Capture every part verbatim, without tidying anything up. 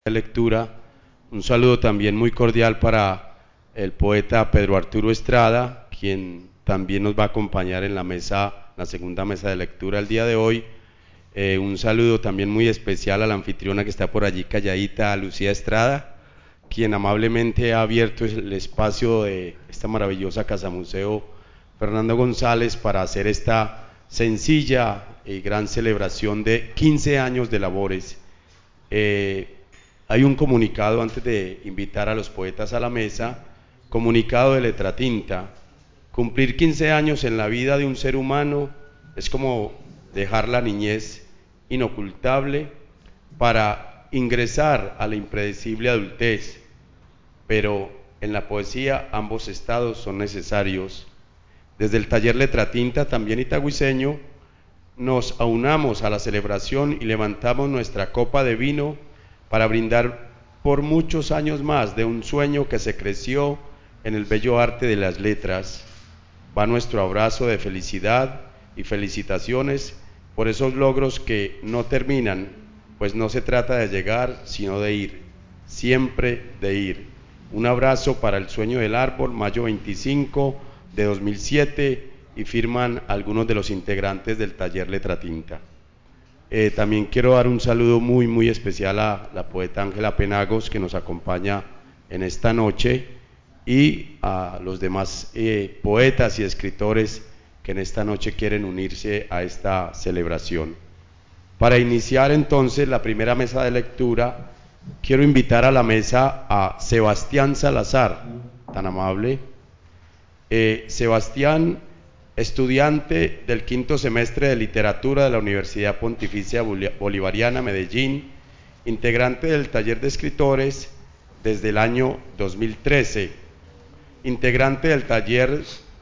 de lectura. Un saludo también muy cordial para el poeta Pedro Arturo Estrada, quien también nos va a acompañar en la mesa, la segunda mesa de lectura el día de hoy. Eh, un saludo también muy especial a la anfitriona que está por allí calladita, a Lucía Estrada, quien amablemente ha abierto el espacio de esta maravillosa Casa Museo Fernando González para hacer esta sencilla y gran celebración de quince años de labores. Eh, hay un comunicado antes de invitar a los poetas a la mesa, comunicado de Letra Tinta. Cumplir quince años en la vida de un ser humano es como dejar la niñez inocultable para ingresar a la impredecible adultez, pero en la poesía ambos estados son necesarios. Desde el taller Letra Tinta, también itagüiseño, nos aunamos a la celebración y levantamos nuestra copa de vino para brindar por muchos años más de un sueño que se creció en el bello arte de las letras. Va nuestro abrazo de felicidad y felicitaciones por esos logros que no terminan, pues no se trata de llegar, sino de ir, siempre de ir. Un abrazo para el sueño del árbol, mayo veinticinco de dos mil siete, y firman algunos de los integrantes del taller Letra Tinta. Eh, también quiero dar un saludo muy muy especial a la poeta Ángela Penagos, que nos acompaña en esta noche, y a los demás eh, poetas y escritores que en esta noche quieren unirse a esta celebración. Para iniciar entonces la primera mesa de lectura, quiero invitar a la mesa a Sebastián Salazar, tan amable. Eh, Sebastián, estudiante del quinto semestre de literatura de la Universidad Pontificia Bolivariana Medellín, integrante del taller de escritores desde el año dos mil trece, integrante del taller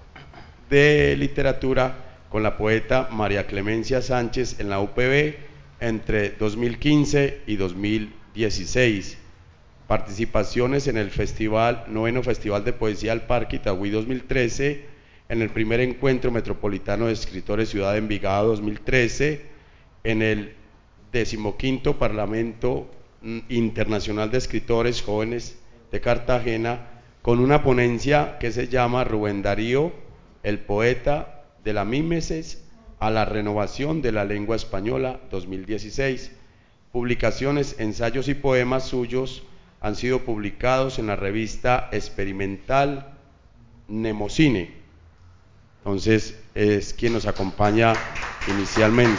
de literatura con la poeta María Clemencia Sánchez en la U P B entre dos mil quince y dos mil dieciséis. Participaciones en el festival, noveno Festival de Poesía al Parque Itagüí dos mil trece, en el primer Encuentro Metropolitano de Escritores Ciudad de Envigado dos mil trece, en el decimoquinto Parlamento Internacional de Escritores Jóvenes de Cartagena, con una ponencia que se llama Rubén Darío, el poeta de la mímesis a la renovación de la lengua española dos mil dieciséis. Publicaciones, ensayos y poemas suyos han sido publicados en la revista experimental Nemocine. Entonces es quien nos acompaña inicialmente.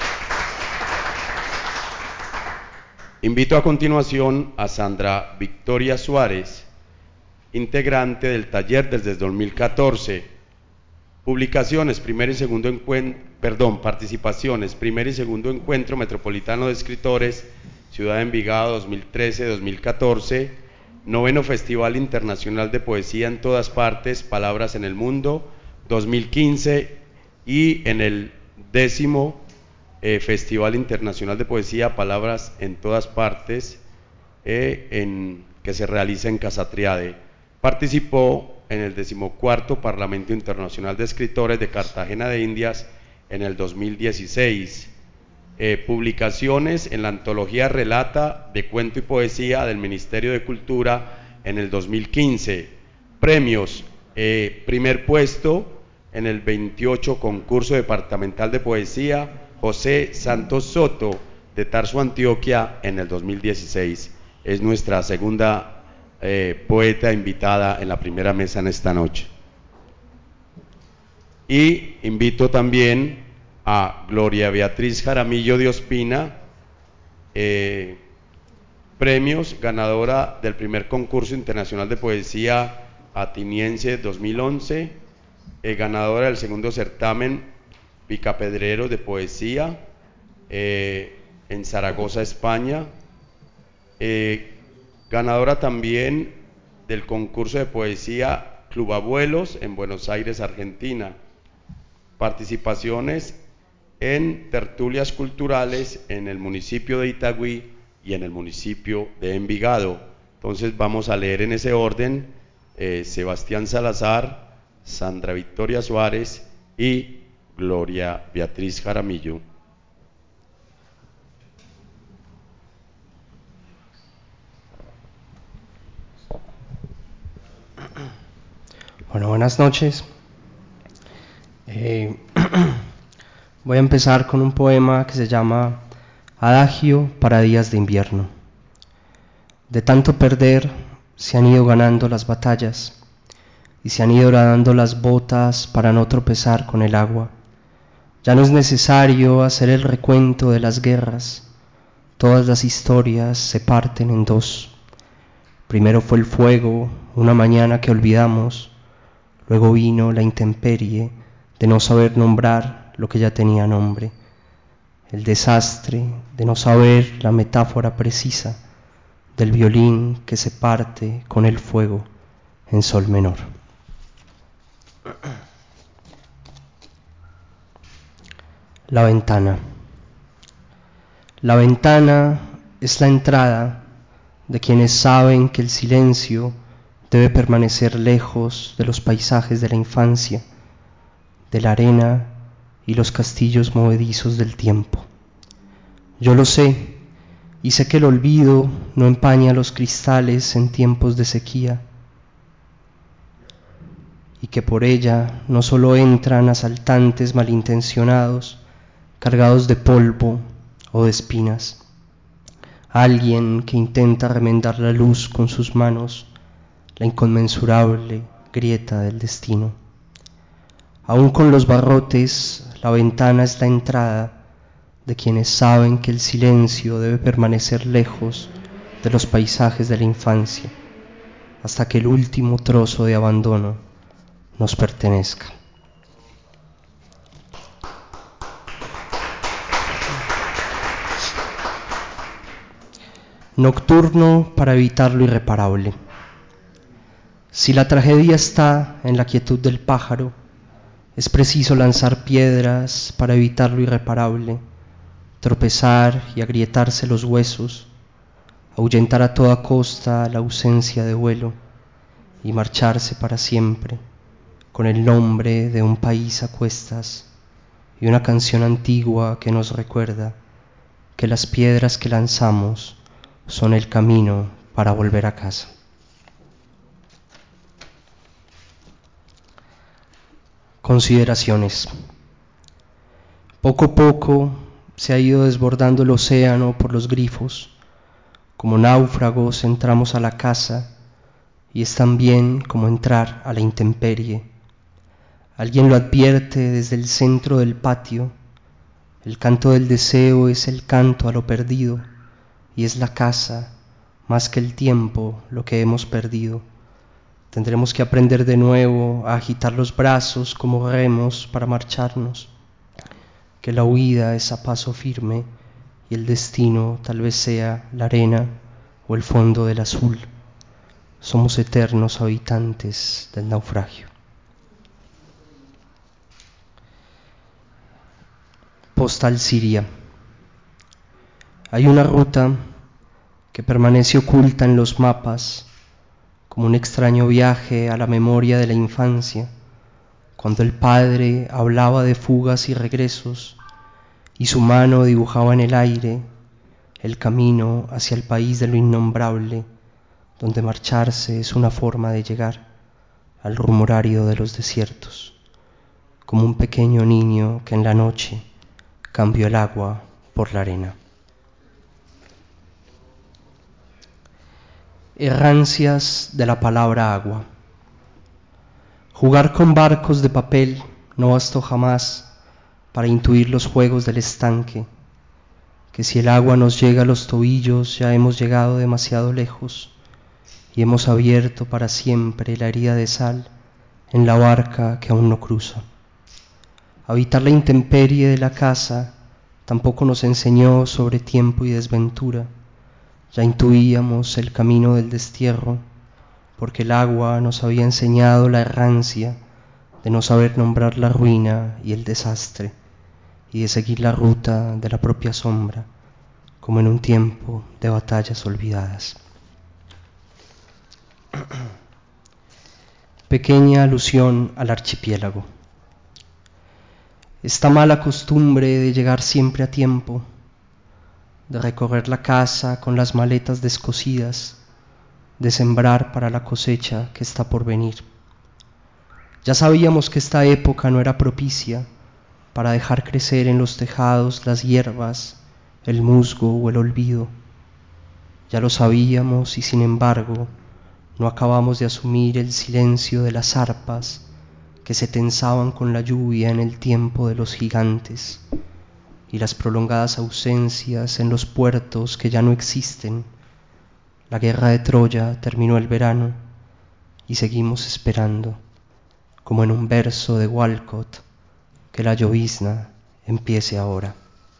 Invito a continuación a Sandra Victoria Suárez, integrante del taller desde dos mil catorce. Publicaciones, primer y segundo encuentro, perdón, participaciones, primer y segundo Encuentro Metropolitano de Escritores Ciudad de Envigado dos mil trece a dos mil catorce, noveno Festival Internacional de Poesía en todas partes, Palabras en el Mundo dos mil quince, y en el décimo eh, Festival Internacional de Poesía Palabras en todas partes, eh, en, que se realiza en Casatriade. Participó en el decimocuarto Parlamento Internacional de Escritores de Cartagena de Indias en el dos mil dieciséis. Eh, publicaciones en la antología Relata de Cuento y Poesía del Ministerio de Cultura en el dos mil quince. Premios, eh, primer puesto en el veintiocho Concurso Departamental de Poesía José Santos Soto de Tarso, Antioquia, en el dos mil dieciséis. Es nuestra segunda eh, poeta invitada en la primera mesa en esta noche. Y invito también a Gloria Beatriz Jaramillo de Ospina, eh, premios, ganadora del primer concurso internacional de poesía atiniense dos mil once, eh, ganadora del segundo certamen Picapedrero de poesía eh, en Zaragoza, España, eh, ganadora también del concurso de poesía Club Abuelos en Buenos Aires, Argentina. Participaciones en tertulias culturales en el municipio de Itagüí y en el municipio de Envigado. Entonces vamos a leer en ese orden: eh, Sebastián Salazar, Sandra Victoria Suárez y Gloria Beatriz Jaramillo. Bueno, buenas noches. Eh, voy a empezar con un poema que se llama Adagio para días de invierno. De tanto perder se han ido ganando las batallas y se han ido horadando las botas para no tropezar con el agua. Ya no es necesario hacer el recuento de las guerras, todas las historias se parten en dos. Primero fue el fuego, una mañana que olvidamos, luego vino la intemperie de no saber nombrar lo que ya tenía nombre, el desastre de no saber la metáfora precisa del violín que se parte con el fuego en sol menor. La ventana. La ventana es la entrada de quienes saben que el silencio debe permanecer lejos de los paisajes de la infancia, de la arena y los castillos movedizos del tiempo. Yo lo sé, y sé que el olvido no empaña los cristales en tiempos de sequía, y que por ella no solo entran asaltantes malintencionados, cargados de polvo o de espinas, alguien que intenta remendar la luz con sus manos, la inconmensurable grieta del destino. Aún con los barrotes, la ventana es la entrada de quienes saben que el silencio debe permanecer lejos de los paisajes de la infancia, hasta que el último trozo de abandono nos pertenezca. Nocturno para evitar lo irreparable. Si la tragedia está en la quietud del pájaro, es preciso lanzar piedras para evitar lo irreparable, tropezar y agrietarse los huesos, ahuyentar a toda costa la ausencia de vuelo y marcharse para siempre con el nombre de un país a cuestas y una canción antigua que nos recuerda que las piedras que lanzamos son el camino para volver a casa. Consideraciones. Poco a poco se ha ido desbordando el océano por los grifos. Como náufragos entramos a la casa y es también como entrar a la intemperie. Alguien lo advierte desde el centro del patio. El canto del deseo es el canto a lo perdido y es la casa, más que el tiempo, lo que hemos perdido. Tendremos que aprender de nuevo a agitar los brazos como remos para marcharnos, que la huida es a paso firme y el destino tal vez sea la arena o el fondo del azul. Somos eternos habitantes del naufragio. Postal Siria. Hay una ruta que permanece oculta en los mapas, como un extraño viaje a la memoria de la infancia, cuando el padre hablaba de fugas y regresos y su mano dibujaba en el aire el camino hacia el país de lo innombrable, donde marcharse es una forma de llegar al rumor árido de los desiertos, como un pequeño niño que en la noche cambió el agua por la arena. Errancias de la palabra agua. Jugar con barcos de papel no bastó jamás para intuir los juegos del estanque, que si el agua nos llega a los tobillos ya hemos llegado demasiado lejos y hemos abierto para siempre la herida de sal en la barca que aún no cruza. Habitar la intemperie de la casa tampoco nos enseñó sobre tiempo y desventura. Ya intuíamos el camino del destierro, porque el agua nos había enseñado la errancia de no saber nombrar la ruina y el desastre, y de seguir la ruta de la propia sombra, como en un tiempo de batallas olvidadas. Pequeña alusión al archipiélago. Esta mala costumbre de llegar siempre a tiempo, de recorrer la casa con las maletas descosidas, de sembrar para la cosecha que está por venir. Ya sabíamos que esta época no era propicia para dejar crecer en los tejados las hierbas, el musgo o el olvido. Ya lo sabíamos y sin embargo no acabamos de asumir el silencio de las arpas que se tensaban con la lluvia en el tiempo de los gigantes y las prolongadas ausencias en los puertos que ya no existen. La guerra de Troya terminó el verano y seguimos esperando, como en un verso de Walcott, que la llovizna empiece ahora.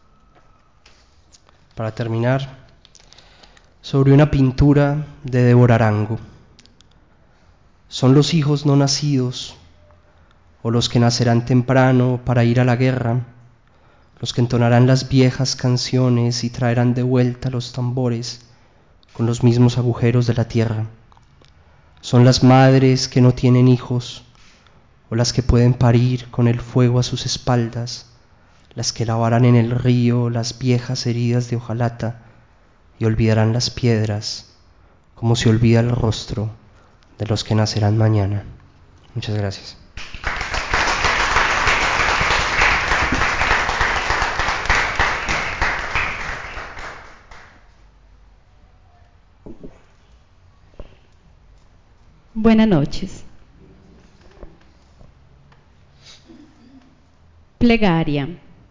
Para terminar, sobre una pintura de Débora Arango. Son los hijos no nacidos, o los que nacerán temprano para ir a la guerra, los que entonarán las viejas canciones y traerán de vuelta los tambores con los mismos agujeros de la tierra. Son las madres que no tienen hijos, o las que pueden parir con el fuego a sus espaldas, las que lavarán en el río las viejas heridas de hojalata y olvidarán las piedras como se olvida el rostro de los que nacerán mañana. Muchas gracias. Buenas noches. Plegaria.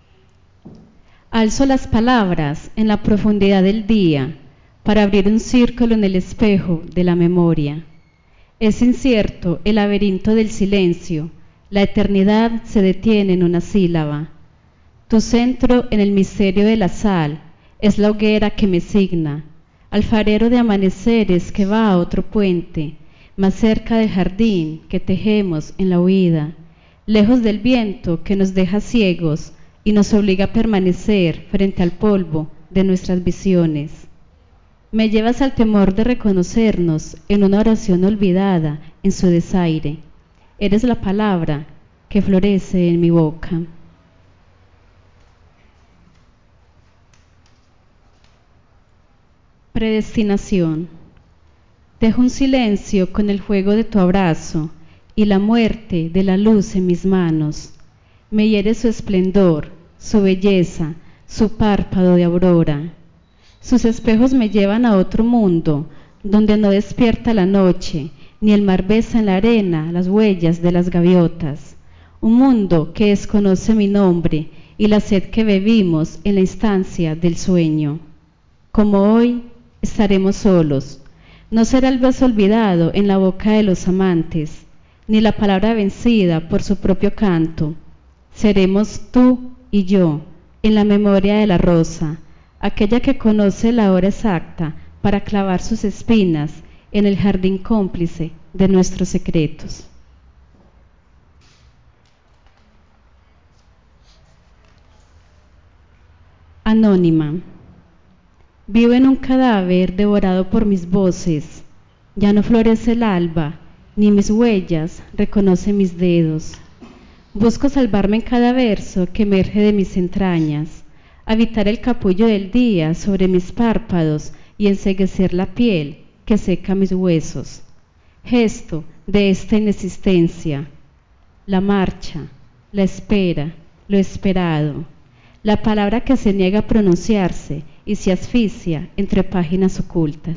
Alzo las palabras en la profundidad del día para abrir un círculo en el espejo de la memoria. Es incierto el laberinto del silencio, la eternidad se detiene en una sílaba. Tu centro en el misterio de la sal es la hoguera que me signa, alfarero de amaneceres que va a otro puente, más cerca del jardín que tejemos en la huida, lejos del viento que nos deja ciegos y nos obliga a permanecer frente al polvo de nuestras visiones. Me llevas al temor de reconocernos en una oración olvidada en su desaire. Eres la palabra que florece en mi boca. Predestinación. Dejo un silencio con el juego de tu abrazo y la muerte de la luz en mis manos. Me hiere su esplendor, su belleza, su párpado de aurora. Sus espejos me llevan a otro mundo, donde no despierta la noche, ni el mar besa en la arena las huellas de las gaviotas. Un mundo que desconoce mi nombre y la sed que bebimos en la instancia del sueño. Como hoy, estaremos solos. No será el beso olvidado en la boca de los amantes, ni la palabra vencida por su propio canto. Seremos tú y yo, en la memoria de la rosa, aquella que conoce la hora exacta para clavar sus espinas en el jardín cómplice de nuestros secretos. Anónima. Vivo en un cadáver devorado por mis voces. Ya no florece el alba, ni mis huellas reconocen mis dedos. Busco salvarme en cada verso que emerge de mis entrañas, habitar el capullo del día sobre mis párpados y enceguecer la piel que seca mis huesos. Gesto de esta inexistencia, la marcha, la espera, lo esperado, la palabra que se niega a pronunciarse y se asfixia entre páginas ocultas.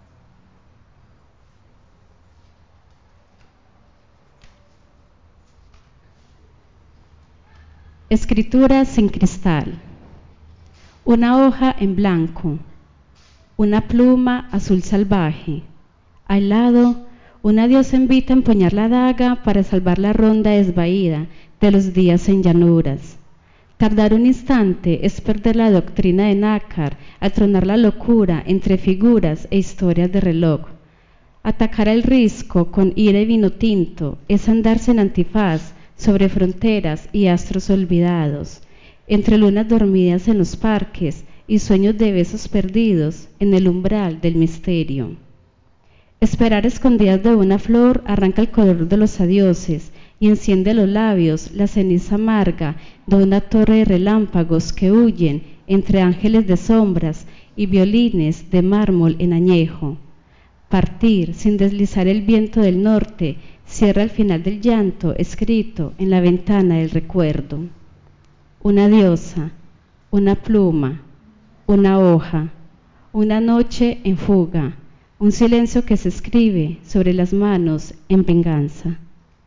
Escritura sin cristal. Una hoja en blanco, una pluma azul salvaje. Al lado, una diosa invita a empuñar la daga para salvar la ronda desvaída de los días en llanuras. Tardar un instante es perder la doctrina de Nácar al tronar la locura entre figuras e historias de reloj. Atacar el risco con ira y vino tinto es andarse en antifaz sobre fronteras y astros olvidados, entre lunas dormidas en los parques y sueños de besos perdidos en el umbral del misterio. Esperar escondidas de una flor arranca el color de los adioses y enciende los labios la ceniza amarga de una torre de relámpagos que huyen entre ángeles de sombras y violines de mármol en añejo. partir sin deslizar el viento del norte, cierra el final del llanto escrito en la ventana del recuerdo. Una diosa, una pluma, una hoja, una noche en fuga, un silencio que se escribe sobre las manos en venganza.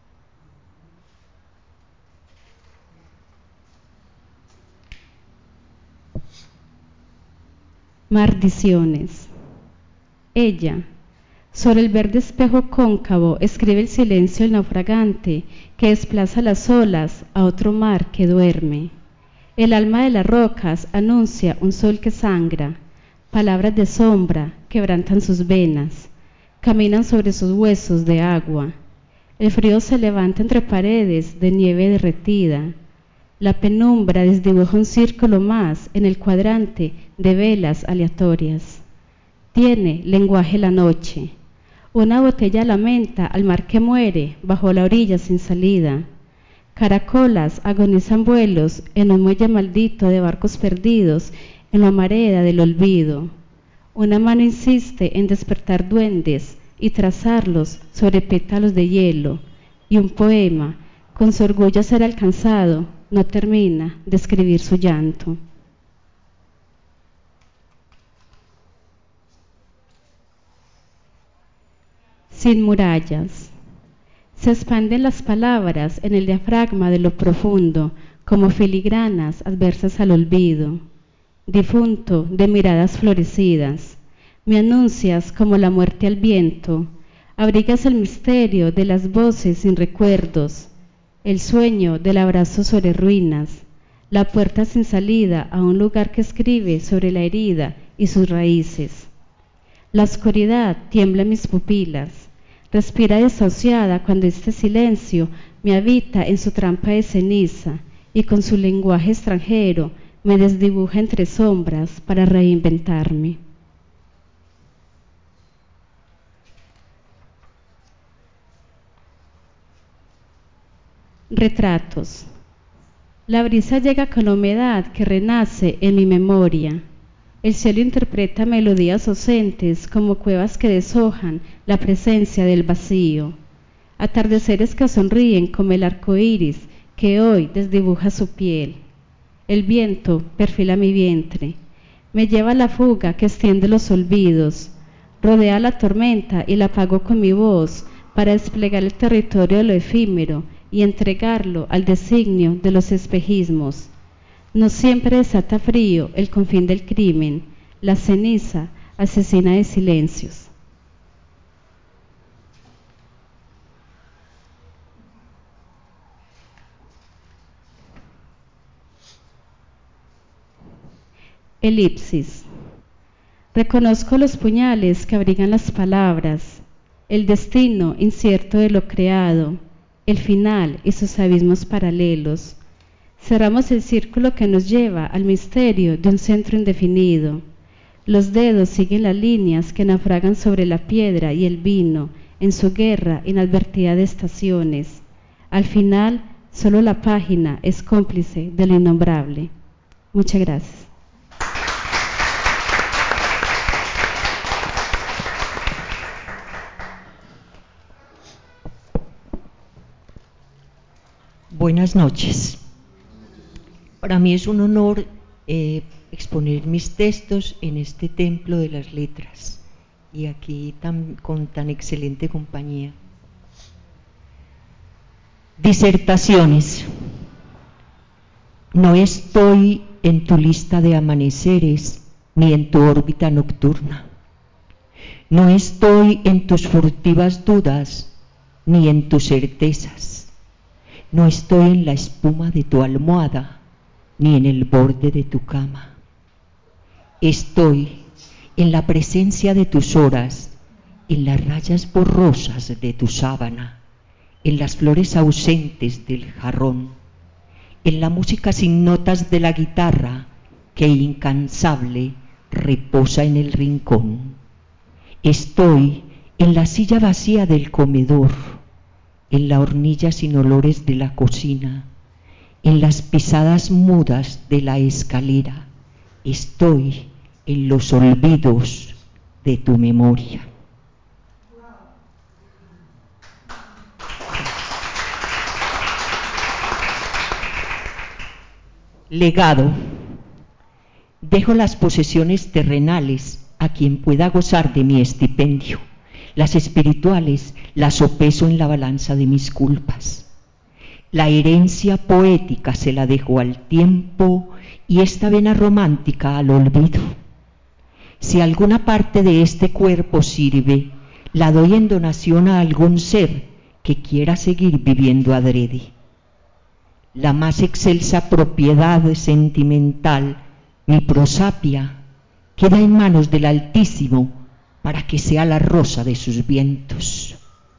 Maldiciones. Ella, sobre el verde espejo cóncavo, escribe el silencio del naufragante que desplaza las olas a otro mar que duerme. El alma de las rocas anuncia un sol que sangra, palabras de sombra quebrantan sus venas, caminan sobre sus huesos de agua. El frío se levanta entre paredes de nieve derretida. La penumbra desdibuja un círculo más en el cuadrante de velas aleatorias. Tiene lenguaje la noche. Una botella lamenta al mar que muere bajo la orilla sin salida. Caracolas agonizan vuelos en un muelle maldito de barcos perdidos en la marea del olvido. Una mano insiste en despertar duendes y trazarlos sobre pétalos de hielo, y un poema, con su orgullo a ser alcanzado, no termina de escribir su llanto. Sin murallas. Se expanden las palabras en el diafragma de lo profundo, como filigranas adversas al olvido. Difunto de miradas florecidas, me anuncias como la muerte al viento, abrigas el misterio de las voces sin recuerdos, el sueño del abrazo sobre ruinas, la puerta sin salida a un lugar que escribe sobre la herida y sus raíces. La oscuridad tiembla en mis pupilas, respira desahuciada cuando este silencio me habita en su trampa de ceniza y con su lenguaje extranjero me desdibuja entre sombras para reinventarme. Retratos. La brisa llega con la humedad que renace en mi memoria. El cielo interpreta melodías ausentes como cuevas que deshojan la presencia del vacío. Atardeceres que sonríen como el arco iris que hoy desdibuja su piel. El viento perfila mi vientre, me lleva a la fuga que extiende los olvidos, rodea la tormenta y la apago con mi voz para desplegar el territorio de lo efímero y entregarlo al designio de los espejismos. No siempre desata frío el confín del crimen, la ceniza asesina de silencios. Elipsis. Reconozco los puñales que abrigan las palabras, el destino incierto de lo creado, el final y sus abismos paralelos. Cerramos el círculo que nos lleva al misterio de un centro indefinido. Los dedos siguen las líneas que naufragan sobre la piedra y el vino en su guerra inadvertida de estaciones. Al final, solo la página es cómplice de lo innombrable. Muchas gracias. Buenas noches. Para mí es un honor eh, exponer mis textos en este templo de las letras y aquí tan, con tan excelente compañía. Disertaciones. No estoy en tu lista de amaneceres ni en tu órbita nocturna. No estoy en tus furtivas dudas ni en tus certezas. No estoy en la espuma de tu almohada, ni en el borde de tu cama. Estoy en la presencia de tus horas, en las rayas borrosas de tu sábana, en las flores ausentes del jarrón, en la música sin notas de la guitarra que incansable reposa en el rincón. Estoy en la silla vacía del comedor, en la hornilla sin olores de la cocina, en las pisadas mudas de la escalera. Estoy en los olvidos de tu memoria. Legado. Dejo las posesiones terrenales a quien pueda gozar de mi estipendio. Las espirituales las sopeso en la balanza de mis culpas. La herencia poética se la dejo al tiempo y esta vena romántica al olvido. Si alguna parte de este cuerpo sirve, la doy en donación a algún ser que quiera seguir viviendo adrede. La más excelsa propiedad sentimental, mi prosapia, queda en manos del Altísimo para que sea la rosa de sus vientos.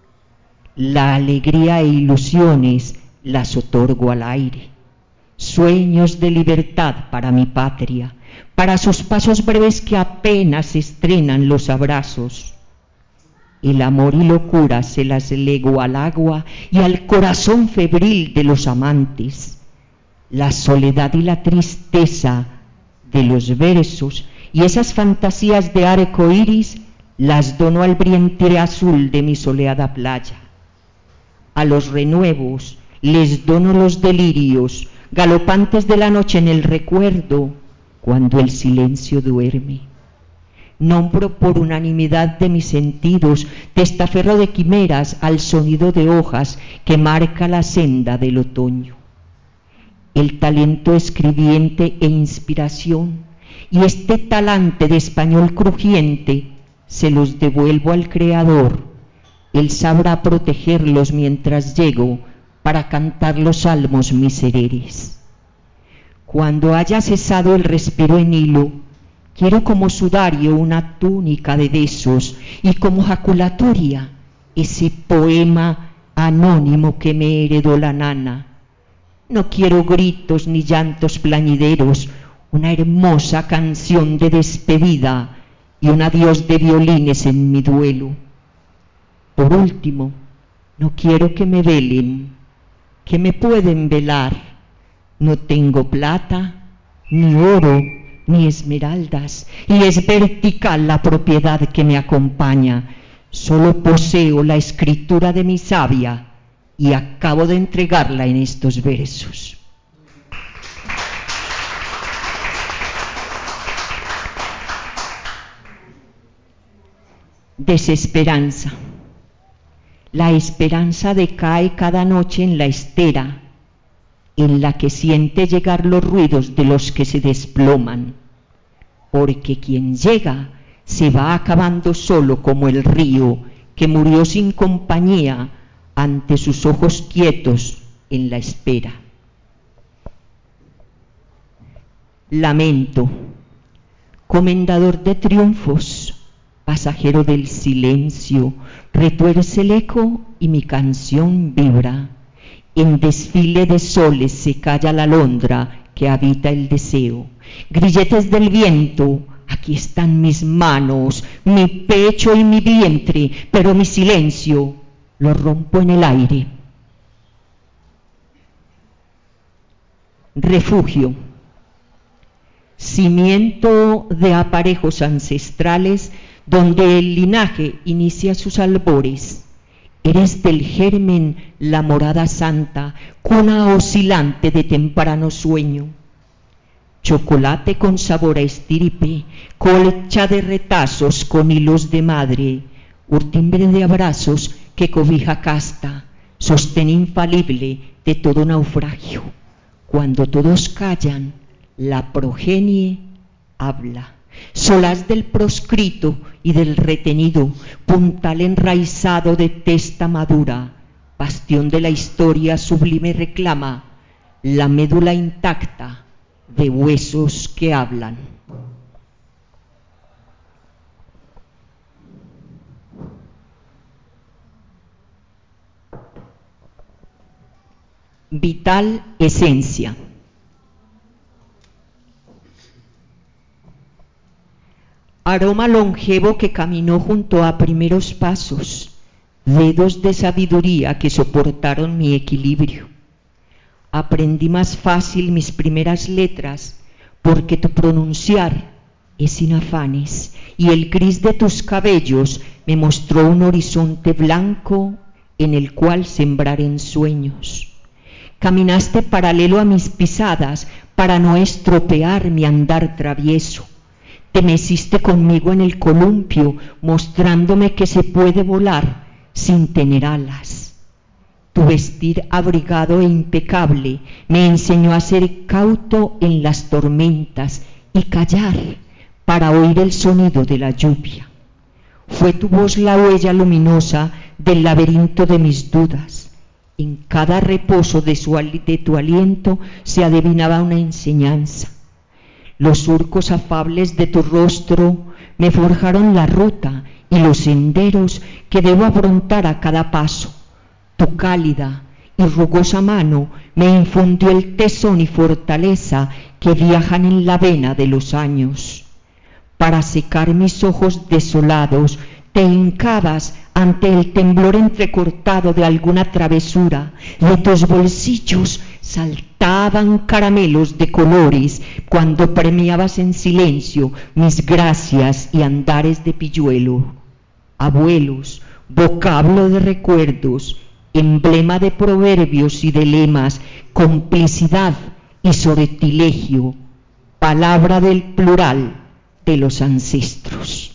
La alegría e ilusiones las otorgo al aire, sueños de libertad para mi patria, para sus pasos breves que apenas estrenan los abrazos. El amor y locura se las lego al agua y al corazón febril de los amantes. La soledad y la tristeza de los versos y esas fantasías de arco iris las dono al vientre azul de mi soleada playa. A los renuevos les dono los delirios galopantes de la noche en el recuerdo, cuando el silencio duerme. Nombro por unanimidad de mis sentidos testaferro de quimeras al sonido de hojas que marca la senda del otoño. El talento escribiente e inspiración y este talante de español crujiente se los devuelvo al Creador. Él sabrá protegerlos mientras llego para cantar los salmos misereres. Cuando haya cesado el respiro en hilo, quiero como sudario una túnica de besos y como jaculatoria ese poema anónimo que me heredó la nana. No quiero gritos ni llantos plañideros, una hermosa canción de despedida y un adiós de violines en mi duelo. Por último, no quiero que me velen, que me pueden velar. No tengo plata, ni oro, ni esmeraldas, y es vertical la propiedad que me acompaña. Solo poseo la escritura de mi sabia y acabo de entregarla en estos versos. Desesperanza. La esperanza decae cada noche en la estera, en la que siente llegar los ruidos de los que se desploman, porque quien llega se va acabando solo como el río que murió sin compañía ante sus ojos quietos en la espera. Lamento. Comendador de triunfos, pasajero del silencio, retuerce el eco y mi canción vibra. En desfile de soles se calla la alondra que habita el deseo. Grilletes del viento, aquí están mis manos, mi pecho y mi vientre, pero mi silencio lo rompo en el aire. Refugio. Cimiento de aparejos ancestrales donde el linaje inicia sus albores. Eres del germen la morada santa, cuna oscilante de temprano sueño. Chocolate con sabor a estirpe, colcha de retazos con hilos de madre, urtimbre de abrazos que cobija casta, sostén infalible de todo naufragio. Cuando todos callan, la progenie habla. Solaz del proscrito y del retenido, puntal enraizado de testa madura, bastión de la historia sublime reclama, la médula intacta de huesos que hablan. Vital esencia. Aroma longevo que caminó junto a primeros pasos, dedos de sabiduría que soportaron mi equilibrio. Aprendí más fácil mis primeras letras porque tu pronunciar es sin afanes y el gris de tus cabellos me mostró un horizonte blanco en el cual sembrar ensueños. Caminaste paralelo a mis pisadas para no estropear mi andar travieso. Te meciste conmigo en el columpio, mostrándome que se puede volar sin tener alas. Tu vestir abrigado e impecable me enseñó a ser cauto en las tormentas y callar para oír el sonido de la lluvia. Fue tu voz la huella luminosa del laberinto de mis dudas. En cada reposo de, su, de tu aliento se adivinaba una enseñanza. Los surcos afables de tu rostro me forjaron la ruta y los senderos que debo afrontar a cada paso. Tu cálida y rugosa mano me infundió el tesón y fortaleza que viajan en la vena de los años. Para secar mis ojos desolados, te hincabas ante el temblor entrecortado de alguna travesura. De tus bolsillos saltaban caramelos de colores cuando premiabas en silencio mis gracias y andares de pilluelo. Abuelos, vocablo de recuerdos, emblema de proverbios y de lemas, complicidad y sortilegio, palabra del plural de los ancestros.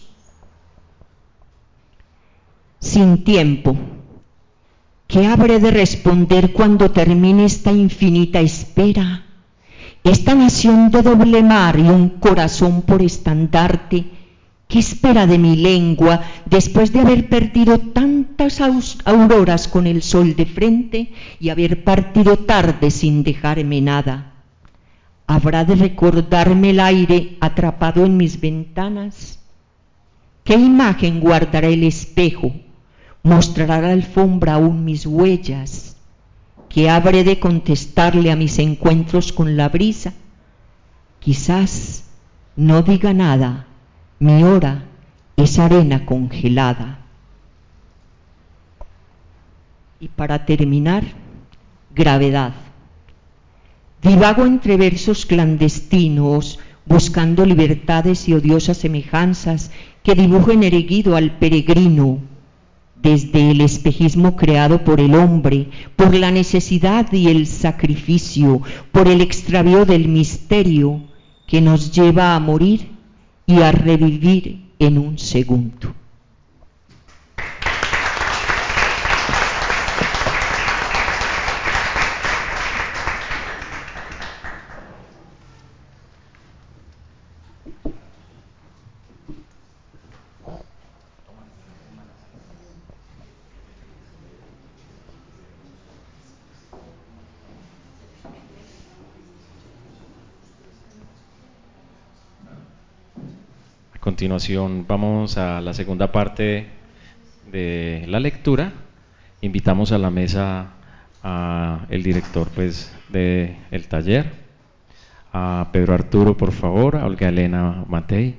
Sin tiempo, ¿qué habré de responder cuando termine esta infinita espera? Esta nación de doble mar y un corazón por estandarte, ¿qué espera de mi lengua después de haber perdido tantas auroras con el sol de frente y haber partido tarde sin dejarme nada? ¿Habrá de recordarme el aire atrapado en mis ventanas? ¿Qué imagen guardará el espejo? ¿Mostrará la alfombra aún mis huellas? ¿Qué habré de contestarle a mis encuentros con la brisa? Quizás no diga nada, mi hora es arena congelada. Y para terminar, gravedad. Divago entre versos clandestinos, buscando libertades y odiosas semejanzas que dibujen erguido al peregrino, desde el espejismo creado por el hombre, por la necesidad y el sacrificio, por el extravío del misterio que nos lleva a morir y a revivir en un segundo. A continuación vamos a la segunda parte de la lectura. Invitamos a la mesa a el director pues de el taller, a Pedro Arturo, por favor, a Olga Elena Matei.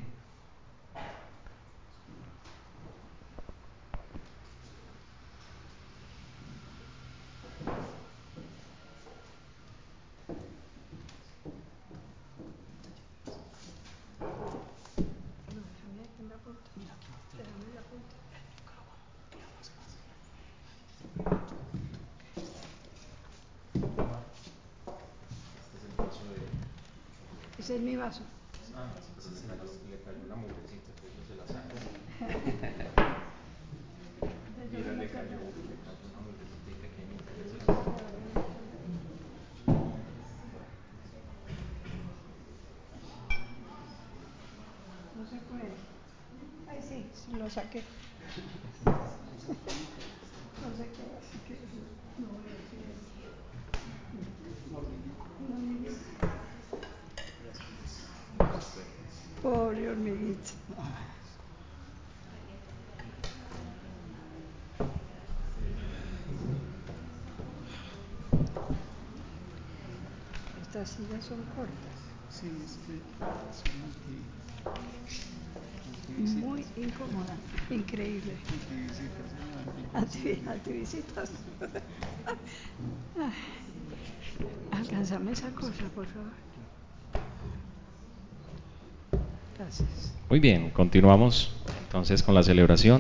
Ese es mi vaso. Ah, pues se le cayó una mugrecita, entonces yo se la saco. Mira, le cayó, le cayó una mugrecita pequeñita, yo se la saco. No se puede. Ay, sí, sí lo saqué. No sé qué, así que no voy a decir eso. Pobre hormiguita. Estas sillas son cortas. Sí, es que son muy incómoda, increíble. Antivisitas. Antivisitas. Alcánzame esa cosa, por favor. Gracias. Muy bien, continuamos entonces con la celebración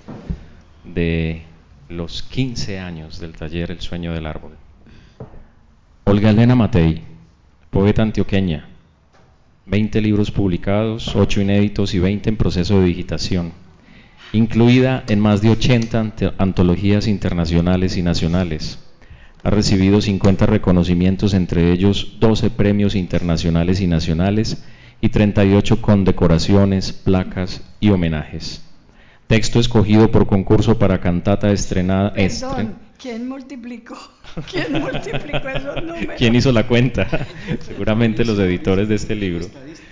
de los quince años del taller El Sueño del Árbol. Olga Elena Matei, poeta antioqueña, veinte libros publicados, ocho inéditos y veinte en proceso de digitación, incluida en más de ochenta antologías internacionales y nacionales. Ha recibido cincuenta reconocimientos, entre ellos doce premios internacionales y nacionales y treinta y ocho condecoraciones, placas y homenajes. Texto escogido por concurso para cantata estrenada. Perdón, estren... ¿quién multiplicó? ¿Quién multiplicó esos números? ¿Quién hizo la cuenta? Seguramente los editores de este libro.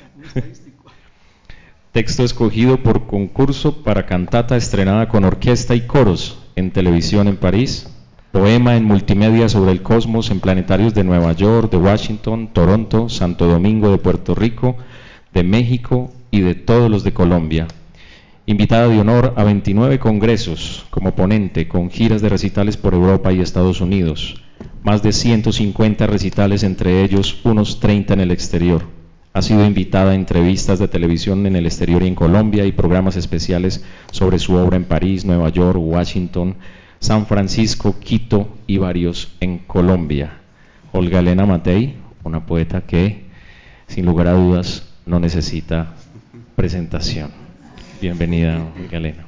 Texto escogido por concurso para cantata estrenada con orquesta y coros en televisión en París. Poema en multimedia sobre el cosmos en planetarios de Nueva York, de Washington, Toronto, Santo Domingo, de Puerto Rico, de México y de todos los de Colombia. Invitada de honor a veintinueve congresos como ponente, con giras de recitales por Europa y Estados Unidos. Más de ciento cincuenta recitales, entre ellos unos treinta en el exterior. Ha sido invitada a entrevistas de televisión en el exterior y en Colombia y programas especiales sobre su obra en París, Nueva York, Washington, San Francisco, Quito y varios en Colombia. Olga Elena Matei, una poeta que, sin lugar a dudas, no necesita presentación. Bienvenida, Olga Elena.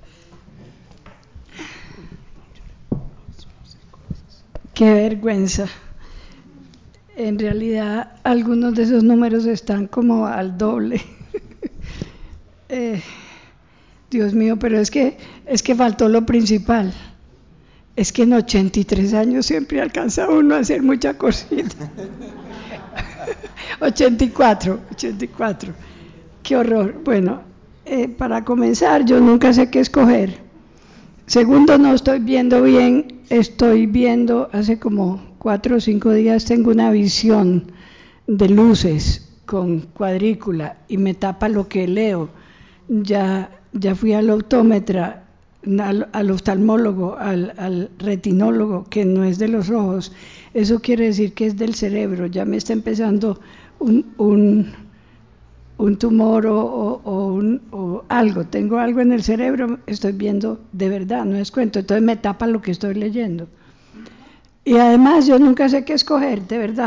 Qué vergüenza. En realidad, algunos de esos números están como al doble. eh, Dios mío, pero es que, es que faltó lo principal. Es que en ochenta y tres años siempre alcanza uno a hacer mucha cosita. ochenta y cuatro, ochenta y cuatro. Qué horror. Bueno, eh, para comenzar, yo nunca sé qué escoger. Segundo, no estoy viendo bien. Estoy viendo, hace como cuatro o cinco días tengo una visión de luces con cuadrícula y me tapa lo que leo. Ya, ya fui al optómetra, al, al oftalmólogo, al, al retinólogo, que no es de los ojos. Eso quiere decir que es del cerebro. Ya me está empezando un, un, un tumor o, o, o, un, o algo. Tengo algo en el cerebro, estoy viendo de verdad, no es cuento. Entonces me tapa lo que estoy leyendo. Y además yo nunca sé qué escoger, de verdad.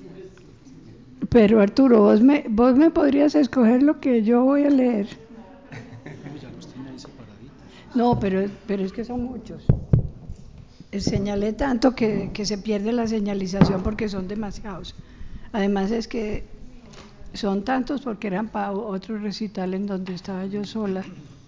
Pero Arturo, vos me, vos me podrías escoger lo que yo voy a leer. No, pero, pero es que son muchos. Señalé tanto que, que se pierde la señalización porque son demasiados. Además es que son tantos porque eran para otro recital en donde estaba yo sola.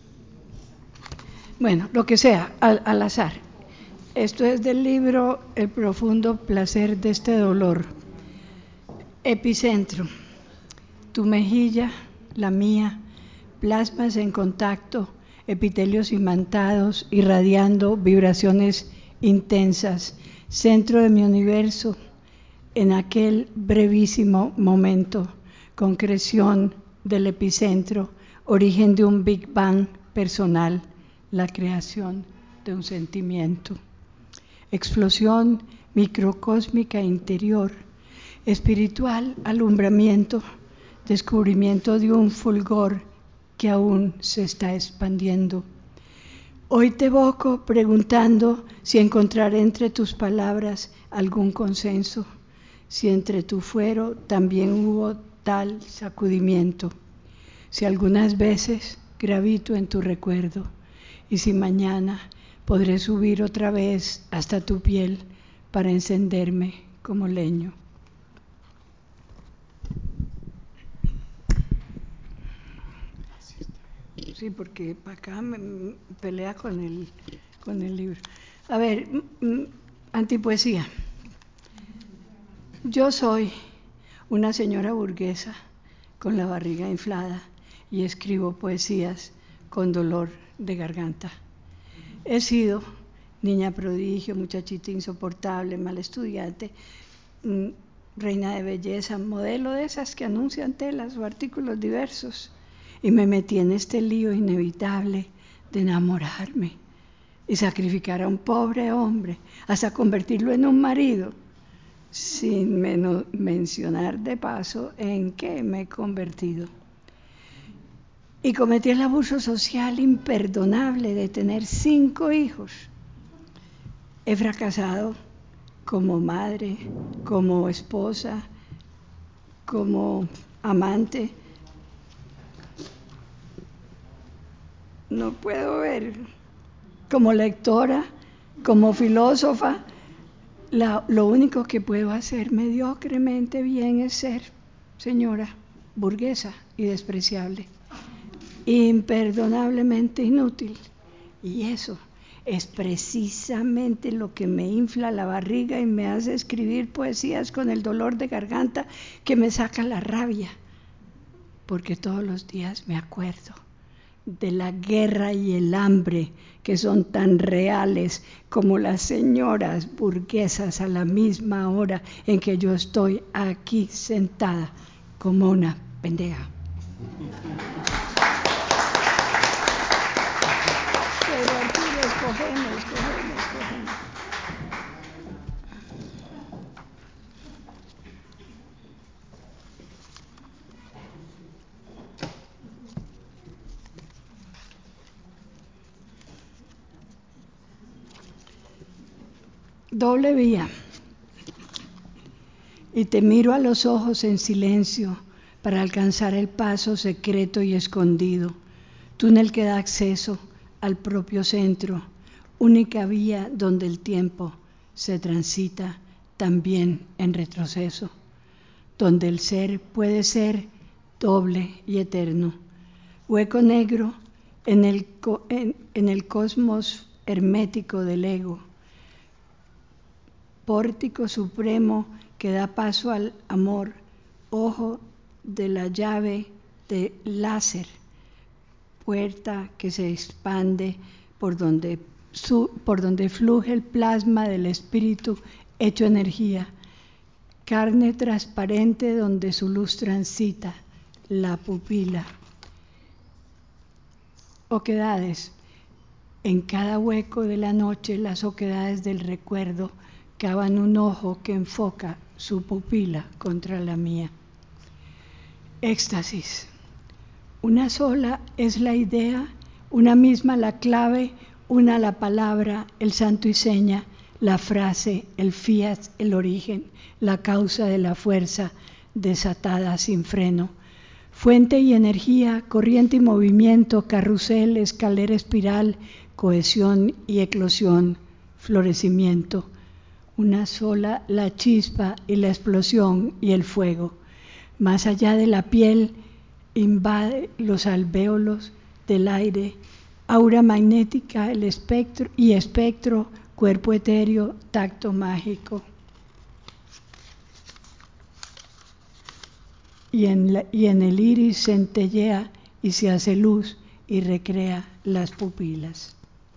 Bueno, lo que sea, al, al azar. Esto es del libro El profundo placer de este dolor. Epicentro. Tu mejilla, la mía, plasmas en contacto, epitelios imantados, irradiando vibraciones intensas, centro de mi universo, en aquel brevísimo momento, concreción del epicentro, origen de un Big Bang personal, la creación de un sentimiento. Explosión microcósmica interior, espiritual alumbramiento, descubrimiento de un fulgor que aún se está expandiendo. Hoy te evoco preguntando si encontraré entre tus palabras algún consenso, si entre tu fuero también hubo tal sacudimiento, si algunas veces gravito en tu recuerdo y si mañana podré subir otra vez hasta tu piel para encenderme como leño. Sí, porque para acá me, me pelea con el, con el libro. A ver, m- antipoesía. Yo soy una señora burguesa con la barriga inflada y escribo poesías con dolor de garganta. He sido niña prodigio, muchachita insoportable, mal estudiante, m- reina de belleza, modelo de esas que anuncian telas o artículos diversos. Y me metí en este lío inevitable de enamorarme y sacrificar a un pobre hombre hasta convertirlo en un marido, sin menos mencionar de paso en qué me he convertido. Y cometí el abuso social imperdonable de tener cinco hijos. He fracasado como madre, como esposa, como amante. No puedo ver, como lectora, como filósofa, la, lo único que puedo hacer mediocremente bien es ser señora burguesa y despreciable, imperdonablemente inútil. Y eso es precisamente lo que me infla la barriga y me hace escribir poesías con el dolor de garganta que me saca la rabia, porque todos los días me acuerdo de la guerra y el hambre que son tan reales como las señoras burguesas a la misma hora en que yo estoy aquí sentada como una pendeja. Pero Arturo, escogemos, escogemos, escogemos. Doble vía. Y te miro a los ojos en silencio para alcanzar el paso secreto y escondido, túnel que da acceso al propio centro, única vía donde el tiempo se transita también en retroceso, donde el ser puede ser doble y eterno, hueco negro en el, en, en el cosmos hermético del ego, pórtico supremo que da paso al amor, ojo de la llave de láser, puerta que se expande por donde, su, por donde fluye el plasma del espíritu hecho energía, carne transparente donde su luz transita, la pupila. Oquedades. En cada hueco de la noche las oquedades del recuerdo cavan un ojo que enfoca su pupila contra la mía. Éxtasis. Una sola es la idea, una misma la clave, una la palabra, el santo y seña, la frase, el fiat, el origen, la causa de la fuerza desatada sin freno. Fuente y energía, corriente y movimiento, carrusel, escalera espiral, cohesión y eclosión, florecimiento. Una sola la chispa y la explosión y el fuego. Más allá de la piel, invade los alvéolos del aire, aura magnética, el espectro y espectro, cuerpo etéreo, tacto mágico. Y en, la, y en el iris centellea y se hace luz y recrea las pupilas.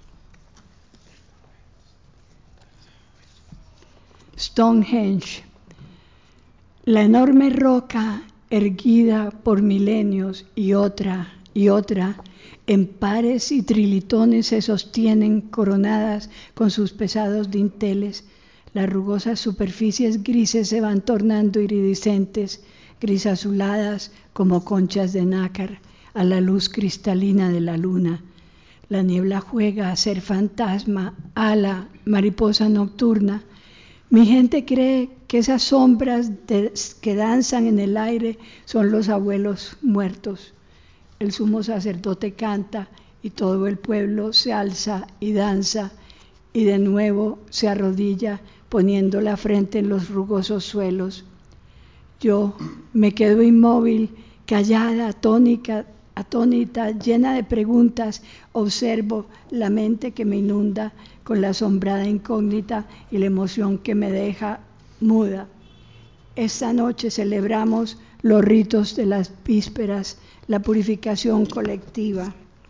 Stonehenge, la enorme roca erguida por milenios y otra y otra, en pares y trilitones se sostienen coronadas con sus pesados dinteles. Las rugosas superficies grises se van tornando iridiscentes, grisazuladas como conchas de nácar a la luz cristalina de la luna. La niebla juega a ser fantasma, ala, mariposa nocturna. Mi gente cree que esas sombras de, que danzan en el aire son los abuelos muertos. El sumo sacerdote canta y todo el pueblo se alza y danza y de nuevo se arrodilla poniendo la frente en los rugosos suelos. Yo me quedo inmóvil, callada, atónica, atónita, llena de preguntas, observo la mente que me inunda con la asombrada incógnita y la emoción que me deja muda. Esta noche celebramos los ritos de las vísperas, la purificación colectiva,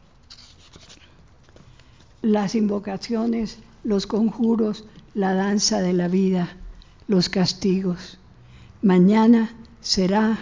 las invocaciones, los conjuros, la danza de la vida, los castigos. Mañana será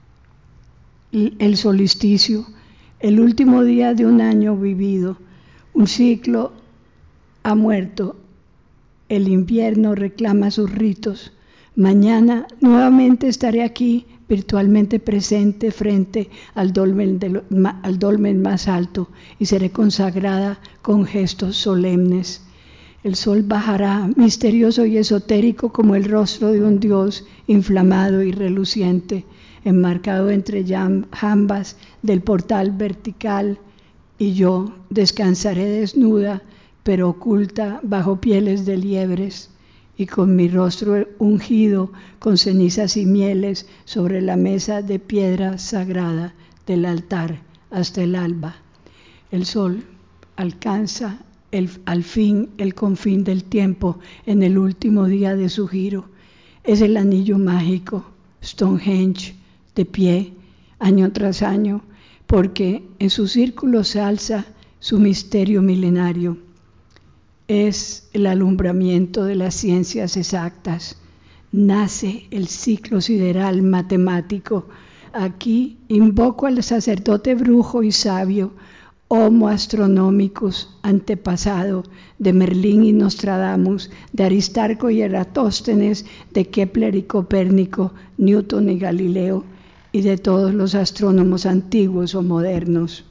el solsticio, el último día de un año vivido. Un ciclo ha muerto, el invierno reclama sus ritos. Mañana nuevamente estaré aquí, virtualmente presente frente al dolmen, de lo, al dolmen más alto, y seré consagrada con gestos solemnes. El sol bajará, misterioso y esotérico como el rostro de un dios inflamado y reluciente, enmarcado entre jambas del portal vertical, y yo descansaré desnuda, pero oculta bajo pieles de liebres, y con mi rostro ungido con cenizas y mieles sobre la mesa de piedra sagrada del altar hasta el alba. El sol alcanza el, al fin el confín del tiempo en el último día de su giro. Es el anillo mágico, Stonehenge, de pie, año tras año, porque en su círculo se alza su misterio milenario. Es el alumbramiento de las ciencias exactas. Nace el ciclo sideral matemático. Aquí invoco al sacerdote brujo y sabio, Homo Astronomicus, antepasado de Merlín y Nostradamus, de Aristarco y Eratóstenes, de Kepler y Copérnico, Newton y Galileo, y de todos los astrónomos antiguos o modernos.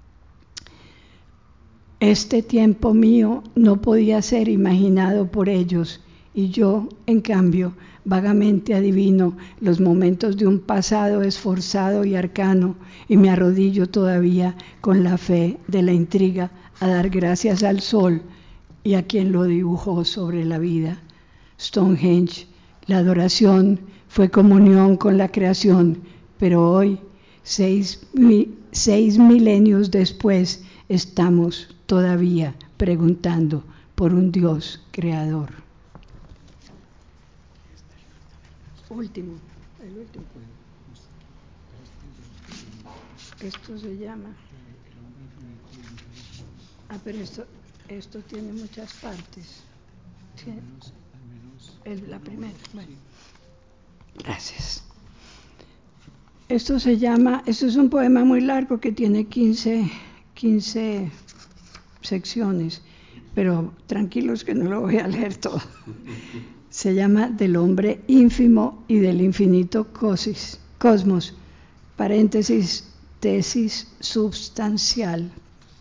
Este tiempo mío no podía ser imaginado por ellos, y yo, en cambio, vagamente adivino los momentos de un pasado esforzado y arcano, y me arrodillo todavía con la fe de la intriga a dar gracias al sol y a quien lo dibujó sobre la vida. Stonehenge, la adoración fue comunión con la creación, pero hoy, seis, mi, seis milenios después, estamos todavía preguntando por un Dios creador. Último, el último. Esto se llama. Ah, pero esto, esto tiene muchas partes. ¿Tiene? El, la primera. Bueno. Gracias. Esto se llama, esto es un poema muy largo que tiene quince, quince secciones, pero tranquilos que no lo voy a leer todo. Se llama Del hombre ínfimo y del infinito cosis, cosmos, paréntesis, tesis substancial.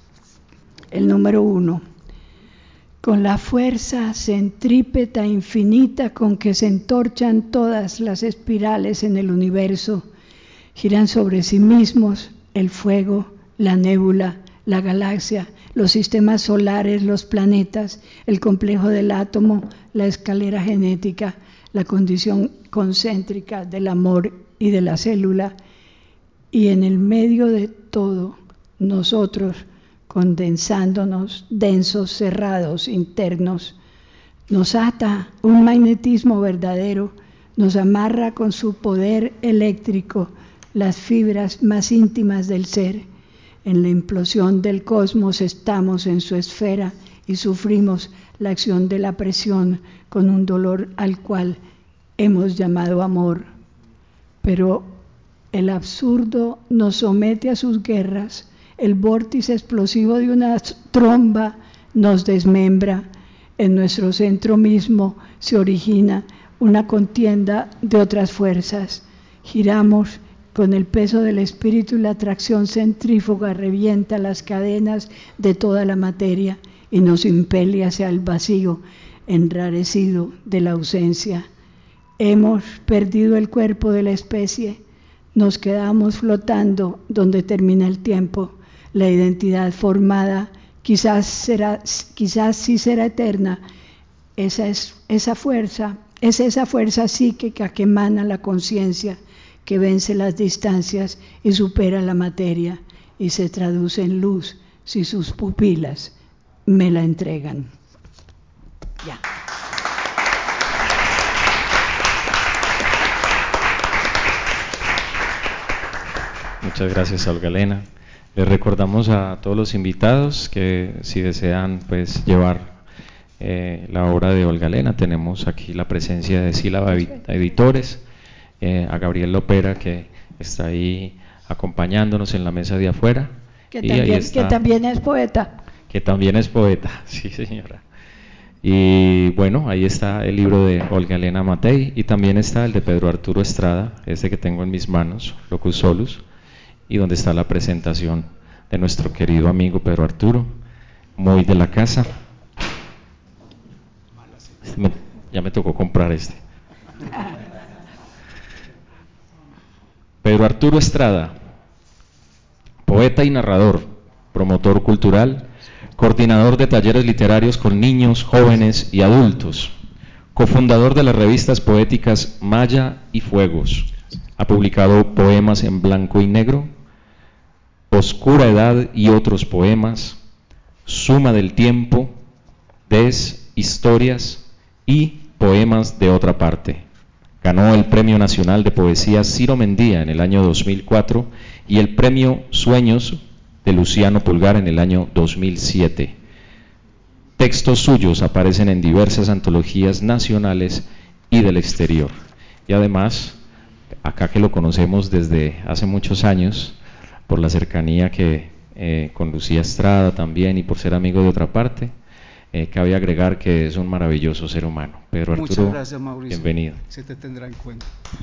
El número uno. Con la fuerza centrípeta infinita con que se entorchan todas las espirales en el universo, giran sobre sí mismos el fuego, la nébula, la galaxia, los sistemas solares, los planetas, el complejo del átomo, la escalera genética, la condición concéntrica del amor y de la célula, y en el medio de todo, nosotros, condensándonos, densos, cerrados, internos, nos ata un magnetismo verdadero, nos amarra con su poder eléctrico las fibras más íntimas del ser. En la implosión del cosmos estamos en su esfera y sufrimos la acción de la presión con un dolor al cual hemos llamado amor. Pero el absurdo nos somete a sus guerras, el vórtice explosivo de una tromba nos desmembra, en nuestro centro mismo se origina una contienda de otras fuerzas, giramos con el peso del espíritu y la atracción centrífuga revienta las cadenas de toda la materia y nos impele hacia el vacío enrarecido de la ausencia. Hemos perdido el cuerpo de la especie, nos quedamos flotando donde termina el tiempo. La identidad formada quizás será, quizás sí será eterna. Esa es esa fuerza, es esa fuerza psíquica que emana la conciencia, que vence las distancias y supera la materia y se traduce en luz si sus pupilas me la entregan. Ya. Muchas gracias, Olga Elena. Les recordamos a todos los invitados que si desean pues llevar eh, la obra de Olga Elena, tenemos aquí la presencia de Sílaba Editores, eh, a Gabriel Lopera que está ahí acompañándonos en la mesa de afuera. Que, y también, ahí está, que también es poeta. Que también es poeta, sí señora. Y bueno, ahí está el libro de Olga Elena Matei y también está el de Pedro Arturo Estrada, este que tengo en mis manos, Locus Solus, y donde está la presentación de nuestro querido amigo Pedro Arturo, muy de la casa. Ya me tocó comprar este. Pedro Arturo Estrada, poeta y narrador, promotor cultural, coordinador de talleres literarios con niños, jóvenes y adultos, cofundador de las revistas poéticas Maya y Fuegos. Ha publicado poemas en blanco y negro, Oscura Edad y otros poemas, Suma del Tiempo, Des, Historias y Poemas de otra parte. Ganó el Premio Nacional de Poesía Ciro Mendía en el año dos mil cuatro y el Premio Sueños de Luciano Pulgar en el año dos mil siete. Textos suyos aparecen en diversas antologías nacionales y del exterior. Y además, acá que lo conocemos desde hace muchos años, por la cercanía que eh, con Lucía Estrada también y por ser amigo de otra parte, Eh, cabe agregar que es un maravilloso ser humano. Pedro Arturo, muchas gracias, Mauricio. Bienvenido. Se te tendrá en cuenta.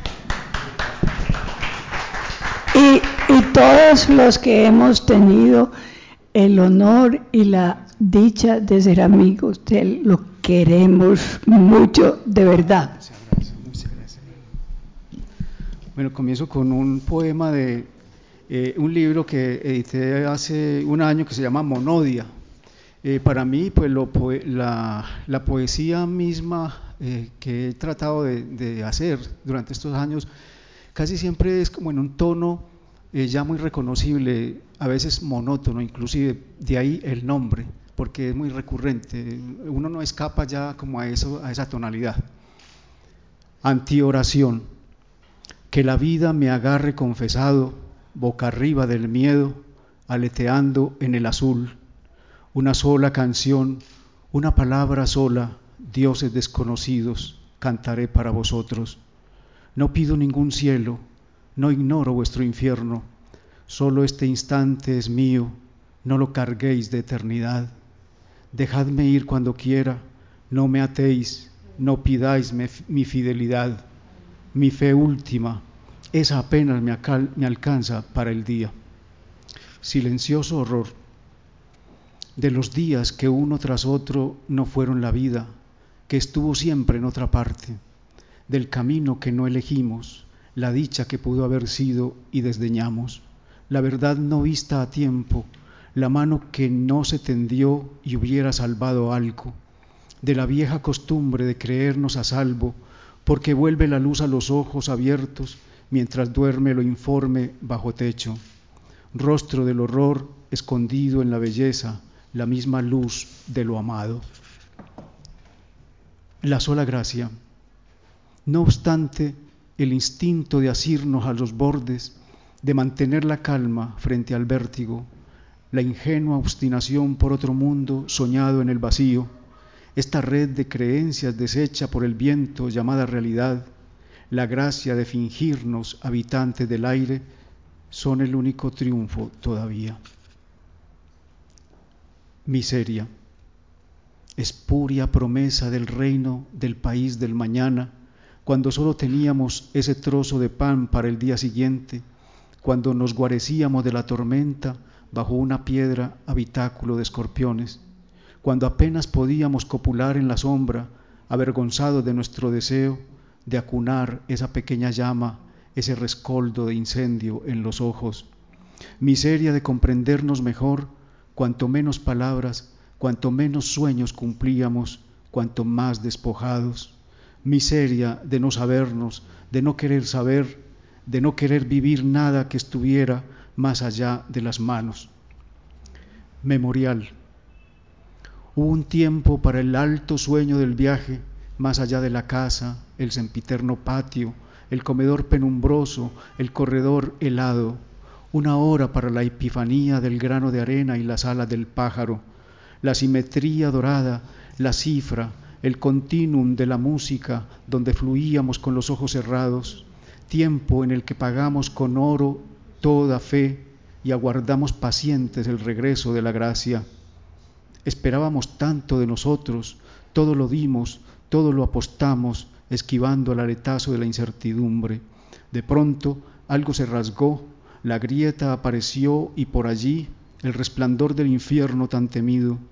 Y, y todos los que hemos tenido el honor y la dicha de ser amigos de él, lo queremos mucho, de verdad. Muchas gracias, muchas gracias. Bueno, comienzo con un poema de eh, un libro que edité hace un año que se llama Monodia. Eh, para mí, pues lo, la, la poesía misma eh, que he tratado de, de hacer durante estos años, casi siempre es como en un tono eh, ya muy reconocible, a veces monótono, inclusive de ahí el nombre, porque es muy recurrente, uno no escapa ya como a, eso, a esa tonalidad. Antioración, que la vida me agarre confesado, boca arriba del miedo, aleteando en el azul. Una sola canción, una palabra sola, dioses desconocidos, cantaré para vosotros. No pido ningún cielo, no ignoro vuestro infierno, solo este instante es mío, no lo carguéis de eternidad. Dejadme ir cuando quiera, no me atéis, no pidáis me, mi fidelidad, mi fe última, esa apenas me, acal, me alcanza para el día. Silencioso horror de los días que uno tras otro no fueron la vida, que estuvo siempre en otra parte, del camino que no elegimos, la dicha que pudo haber sido y desdeñamos, la verdad no vista a tiempo, la mano que no se tendió y hubiera salvado algo, de la vieja costumbre de creernos a salvo, porque vuelve la luz a los ojos abiertos mientras duerme lo informe bajo techo, rostro del horror escondido en la belleza, la misma luz de lo amado. La sola gracia. No obstante, el instinto de asirnos a los bordes, de mantener la calma frente al vértigo, la ingenua obstinación por otro mundo soñado en el vacío, esta red de creencias deshecha por el viento llamada realidad, la gracia de fingirnos habitantes del aire, son el único triunfo todavía. Miseria, espuria promesa del reino del país del mañana, cuando solo teníamos ese trozo de pan para el día siguiente, cuando nos guarecíamos de la tormenta bajo una piedra habitáculo de escorpiones, cuando apenas podíamos copular en la sombra, avergonzados de nuestro deseo de acunar esa pequeña llama, ese rescoldo de incendio en los ojos. Miseria de comprendernos mejor, cuanto menos palabras, cuanto menos sueños cumplíamos, cuanto más despojados. Miseria de no sabernos, de no querer saber, de no querer vivir nada que estuviera más allá de las manos. Memorial. Hubo un tiempo para el alto sueño del viaje, más allá de la casa, el sempiterno patio, el comedor penumbroso, el corredor helado. Una hora para la epifanía del grano de arena y las alas del pájaro, la simetría dorada, la cifra, el continuum de la música donde fluíamos con los ojos cerrados, tiempo en el que pagamos con oro toda fe y aguardamos pacientes el regreso de la gracia. Esperábamos tanto de nosotros, todo lo dimos, todo lo apostamos, esquivando el aletazo de la incertidumbre. De pronto algo se rasgó, la grieta apareció y por allí el resplandor del infierno tan temido,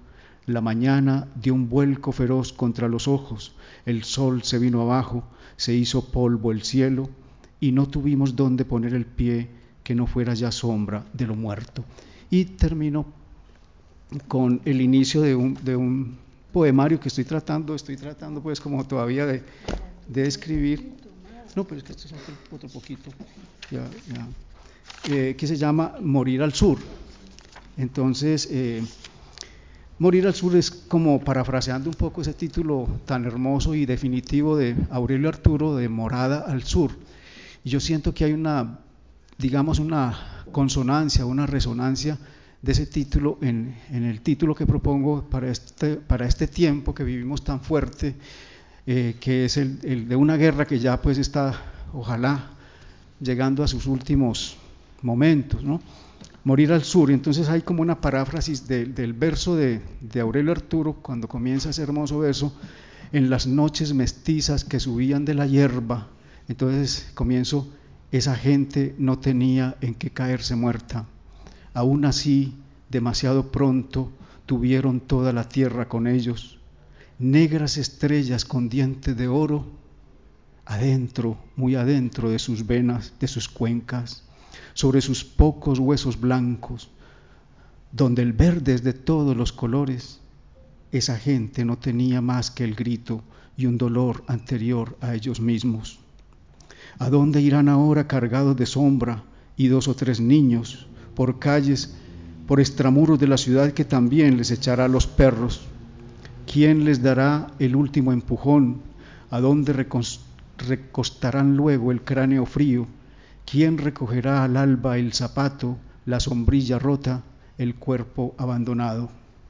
La mañana dio un vuelco feroz contra los ojos, el sol se vino abajo, se hizo polvo el cielo, y no tuvimos dónde poner el pie que no fuera ya sombra de lo muerto. Y termino con el inicio de un, de un poemario que estoy tratando, estoy tratando pues como todavía de, de escribir. No, pero es que esto es otro, otro poquito, ya, ya. Eh, que se llama Morir al Sur. Entonces, eh, Morir al Sur es como parafraseando un poco ese título tan hermoso y definitivo de Aurelio Arturo, de Morada al Sur. Y yo siento que hay una, digamos, una consonancia, una resonancia de ese título en, en el título que propongo para este, para este tiempo que vivimos tan fuerte, eh, que es el, el de una guerra que ya pues está, ojalá, llegando a sus últimos momentos, ¿no? Morir al sur. Y entonces hay como una paráfrasis de, del verso de, de Aurelio Arturo, cuando comienza ese hermoso verso: en las noches mestizas que subían de la hierba. Entonces comienzo: esa gente no tenía en qué caerse muerta, aún así demasiado pronto tuvieron toda la tierra con ellos, negras estrellas con dientes de oro, adentro, muy adentro de sus venas, de sus cuencas, sobre sus pocos huesos blancos, donde el verde es de todos los colores. Esa gente no tenía más que el grito y un dolor anterior a ellos mismos. ¿A dónde irán ahora cargados de sombra y dos o tres niños por calles, por extramuros de la ciudad que también les echará a los perros? ¿Quién les dará el último empujón? ¿A dónde recostarán luego el cráneo frío? ¿Quién recogerá al alba el zapato, la sombrilla rota, el cuerpo abandonado?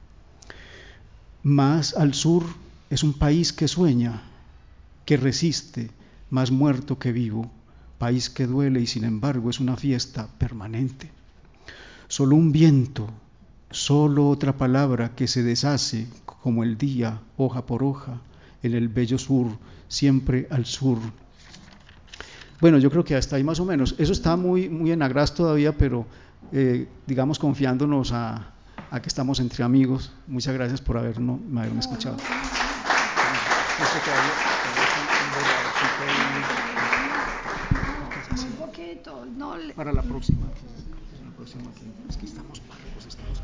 Más al sur es un país que sueña, que resiste, más muerto que vivo, país que duele y sin embargo es una fiesta permanente. Solo un viento, solo otra palabra que se deshace como el día, hoja por hoja, en el bello sur, siempre al sur. Bueno, yo creo que hasta ahí más o menos. Eso está muy, muy en agraz todavía, pero eh, digamos confiándonos a, a que estamos entre amigos. Muchas gracias por habernos, haberme escuchado. Para la próxima. La próxima es que estamos parejos, estamos.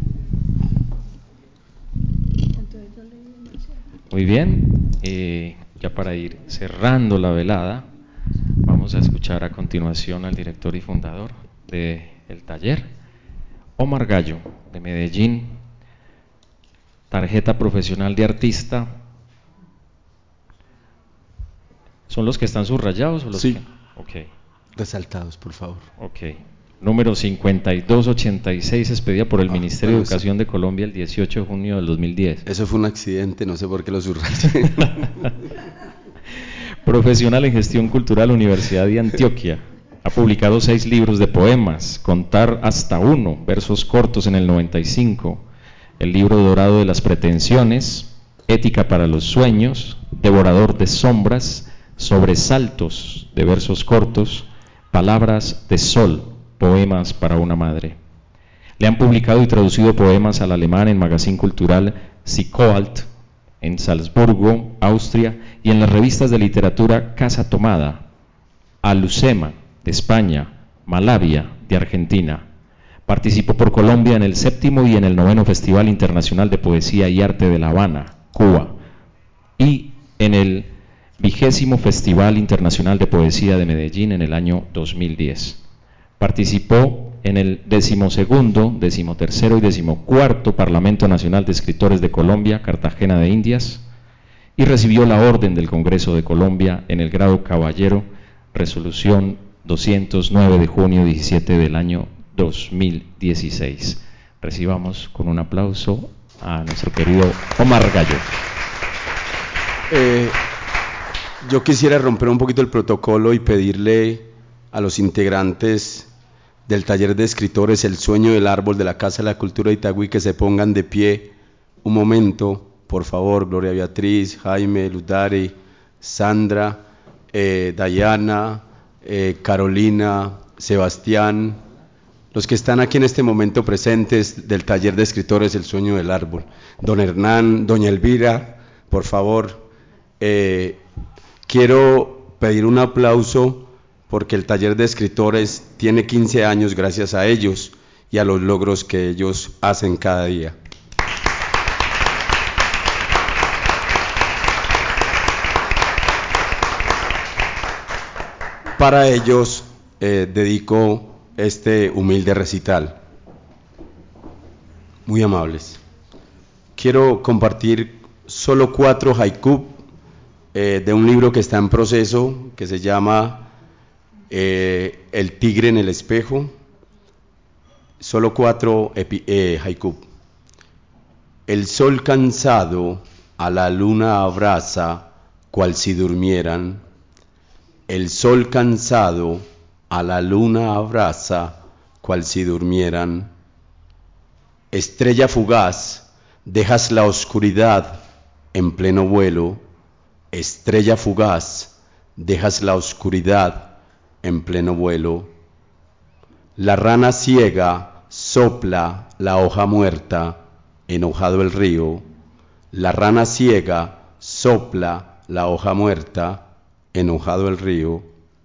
Muy bien, eh, ya para ir cerrando la velada, vamos a escuchar a continuación al director y fundador del taller, Omar Gallo, de Medellín, tarjeta profesional de artista. ¿Son los que están subrayados o los sí. que? Ok. Resaltados, por favor. Ok. Número cincuenta y dos ochenta y seis, expedida por el ah, Ministerio bueno, de Educación de Colombia el dieciocho de junio del dos mil diez. Eso fue un accidente, no sé por qué lo subrayé. Profesional en Gestión Cultural, Universidad de Antioquia. Ha publicado seis libros de poemas: Contar hasta uno, versos cortos en el noventa y cinco, El libro dorado de las pretensiones, Ética para los sueños, Devorador de sombras, Sobresaltos, de versos cortos, Palabras de sol, poemas para una madre. Le han publicado y traducido poemas al alemán en Magazine Cultural Psychoalt, en Salzburgo, Austria, y en las revistas de literatura Casa Tomada, Alucema, de España, Malavia, de Argentina. Participó por Colombia en el séptimo y en el noveno Festival Internacional de Poesía y Arte de La Habana, Cuba, y en el vigésimo Festival Internacional de Poesía de Medellín en el año dos mil diez. Participó en el decimosegundo, decimotercero y decimocuarto Parlamento Nacional de Escritores de Colombia, Cartagena de Indias, y recibió la Orden del Congreso de Colombia en el grado Caballero, resolución doscientos nueve de junio diecisiete del año dos mil dieciséis. Recibamos con un aplauso a nuestro querido Omar Gallo. Eh, yo quisiera romper un poquito el protocolo y pedirle a los integrantes del taller de escritores El Sueño del Árbol de la Casa de la Cultura de Itagüí que se pongan de pie un momento, por favor. Gloria Beatriz, Jaime, Ludari, Sandra, eh, Dayana, eh, Carolina, Sebastián, los que están aquí en este momento presentes del taller de escritores El Sueño del Árbol. Don Hernán, doña Elvira, por favor, eh, quiero pedir un aplauso porque el taller de escritores tiene quince años gracias a ellos y a los logros que ellos hacen cada día. Para ellos eh, dedico este humilde recital. Muy amables. Quiero compartir solo cuatro haiku eh, de un libro que está en proceso, que se llama eh, El tigre en el espejo. Solo cuatro epi, eh, haiku. El sol cansado a la luna abraza, cual si durmieran. El sol cansado a la luna abraza, cual si durmieran. Estrella fugaz, dejas la oscuridad en pleno vuelo. Estrella fugaz, dejas la oscuridad en pleno vuelo. La rana ciega sopla la hoja muerta, enojado el río. La rana ciega sopla la hoja muerta, enojado el río.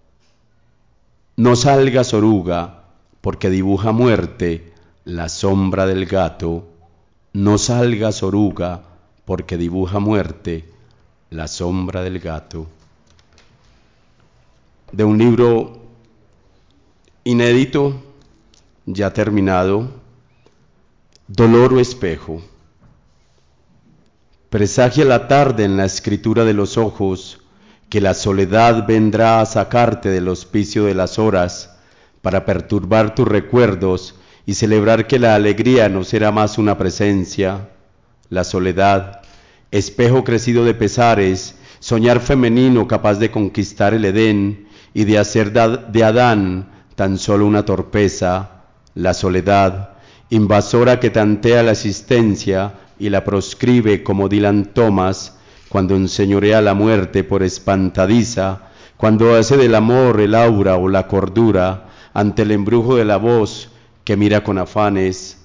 No salgas, oruga, porque dibuja muerte la sombra del gato. No salgas, oruga, porque dibuja muerte la sombra del gato. De un libro inédito, ya terminado, Dolor o espejo. Presagia la tarde en la escritura de los ojos, que la soledad vendrá a sacarte del hospicio de las horas para perturbar tus recuerdos y celebrar que la alegría no será más una presencia. La soledad, espejo crecido de pesares, soñar femenino capaz de conquistar el Edén y de hacer de Adán tan solo una torpeza. La soledad, invasora que tantea la existencia y la proscribe como Dylan Thomas, cuando enseñorea la muerte por espantadiza, cuando hace del amor el aura o la cordura, ante el embrujo de la voz que mira con afanes.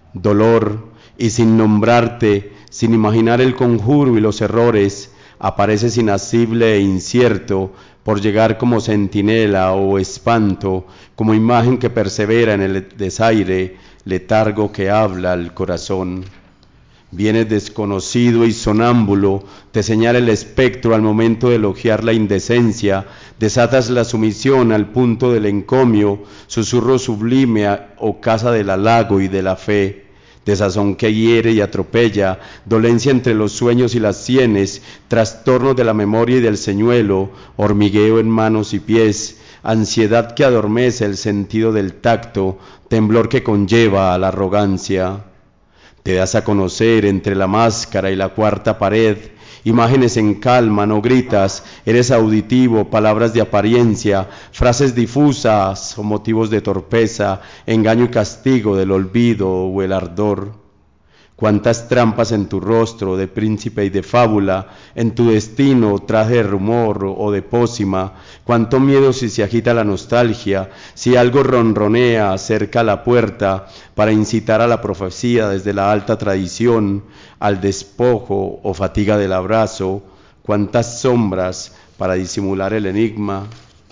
Dolor, y sin nombrarte, sin imaginar el conjuro y los errores, apareces inasible e incierto, por llegar como centinela o espanto, como imagen que persevera en el desaire, letargo que habla al corazón. Vienes desconocido y sonámbulo, te señala el espectro al momento de elogiar la indecencia, desatas la sumisión al punto del encomio, susurro sublime o casa del halago y de la fe, desazón que hiere y atropella, dolencia entre los sueños y las sienes, trastornos de la memoria y del señuelo, hormigueo en manos y pies, ansiedad que adormece el sentido del tacto, temblor que conlleva a la arrogancia. Te das a conocer entre la máscara y la cuarta pared, imágenes en calma, no gritas, eres auditivo, palabras de apariencia, frases difusas o motivos de torpeza, engaño y castigo del olvido o el ardor. Cuántas trampas en tu rostro de príncipe y de fábula, en tu destino traje de rumor o de pócima, cuánto miedo si se agita la nostalgia, si algo ronronea cerca la puerta para incitar a la profecía desde la alta tradición, al despojo o fatiga del abrazo, cuántas sombras para disimular el enigma.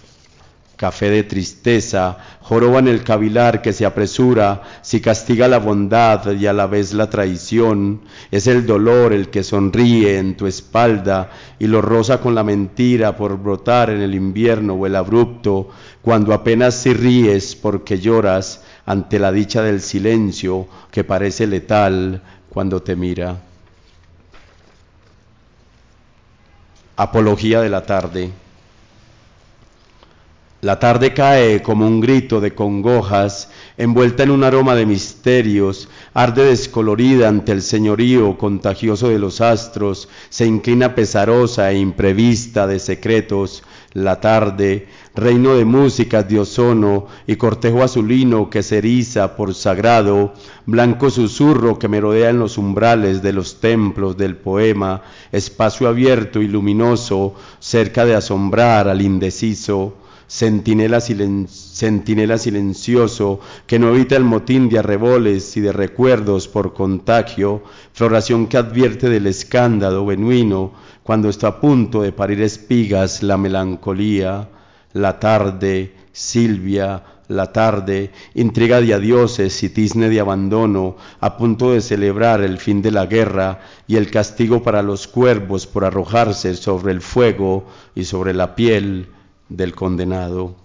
Café de tristeza, joroba en el cavilar que se apresura, si castiga la bondad y a la vez la traición, es el dolor el que sonríe en tu espalda y lo roza con la mentira por brotar en el invierno o el abrupto, cuando apenas si ríes porque lloras ante la dicha del silencio que parece letal cuando te mira. Apología de la tarde. La tarde cae como un grito de congojas, envuelta en un aroma de misterios, arde descolorida ante el señorío contagioso de los astros, se inclina pesarosa e imprevista de secretos. La tarde, reino de músicas de ozono y cortejo azulino que se eriza por sagrado, blanco susurro que merodea en los umbrales de los templos del poema, espacio abierto y luminoso, cerca de asombrar al indeciso. centinela, silen, centinela silencioso, que no evita el motín de arreboles y de recuerdos por contagio, floración que advierte del escándalo benuino, cuando está a punto de parir espigas la melancolía, la tarde, Silvia, la tarde, intriga de adioses y tizne de abandono, a punto de celebrar el fin de la guerra y el castigo para los cuervos por arrojarse sobre el fuego y sobre la piel del condenado.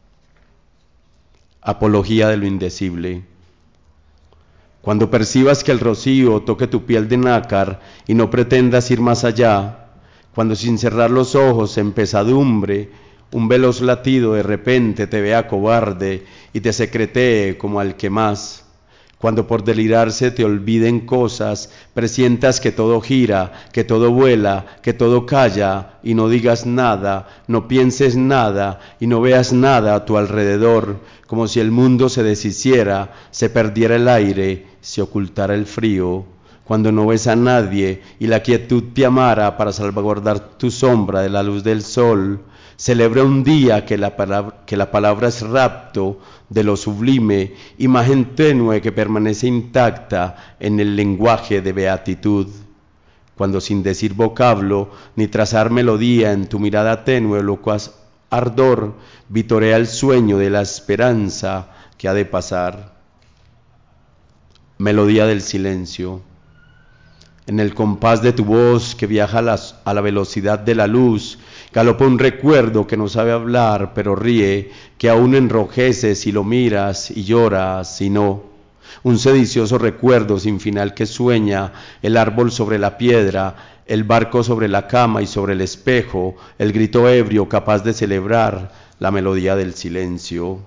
Apología de lo indecible. Cuando percibas que el rocío toque tu piel de nácar y no pretendas ir más allá, cuando sin cerrar los ojos en pesadumbre un veloz latido de repente te vea cobarde y te secretee como al que más, cuando por delirarse te olviden cosas, presientas que todo gira, que todo vuela, que todo calla, y no digas nada, no pienses nada, y no veas nada a tu alrededor, como si el mundo se deshiciera, se perdiera el aire, se ocultara el frío, cuando no ves a nadie y la quietud te amara para salvaguardar tu sombra de la luz del sol. Celebra un día que la, palabra, que la palabra es rapto de lo sublime, imagen tenue que permanece intacta en el lenguaje de beatitud. Cuando sin decir vocablo ni trazar melodía en tu mirada tenue locuaz ardor vitorea el sueño de la esperanza que ha de pasar. Melodía del silencio. En el compás de tu voz que viaja a la, a la velocidad de la luz, galopa un recuerdo que no sabe hablar, pero ríe, que aún enrojece si lo miras y llora si no. Un sedicioso recuerdo sin final que sueña, el árbol sobre la piedra, el barco sobre la cama y sobre el espejo, el grito ebrio capaz de celebrar la melodía del silencio.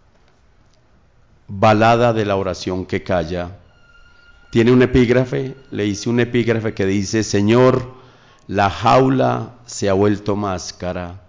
Balada de la oración que calla. Tiene un epígrafe, le hice un epígrafe que dice: Señor, la jaula se ha vuelto máscara.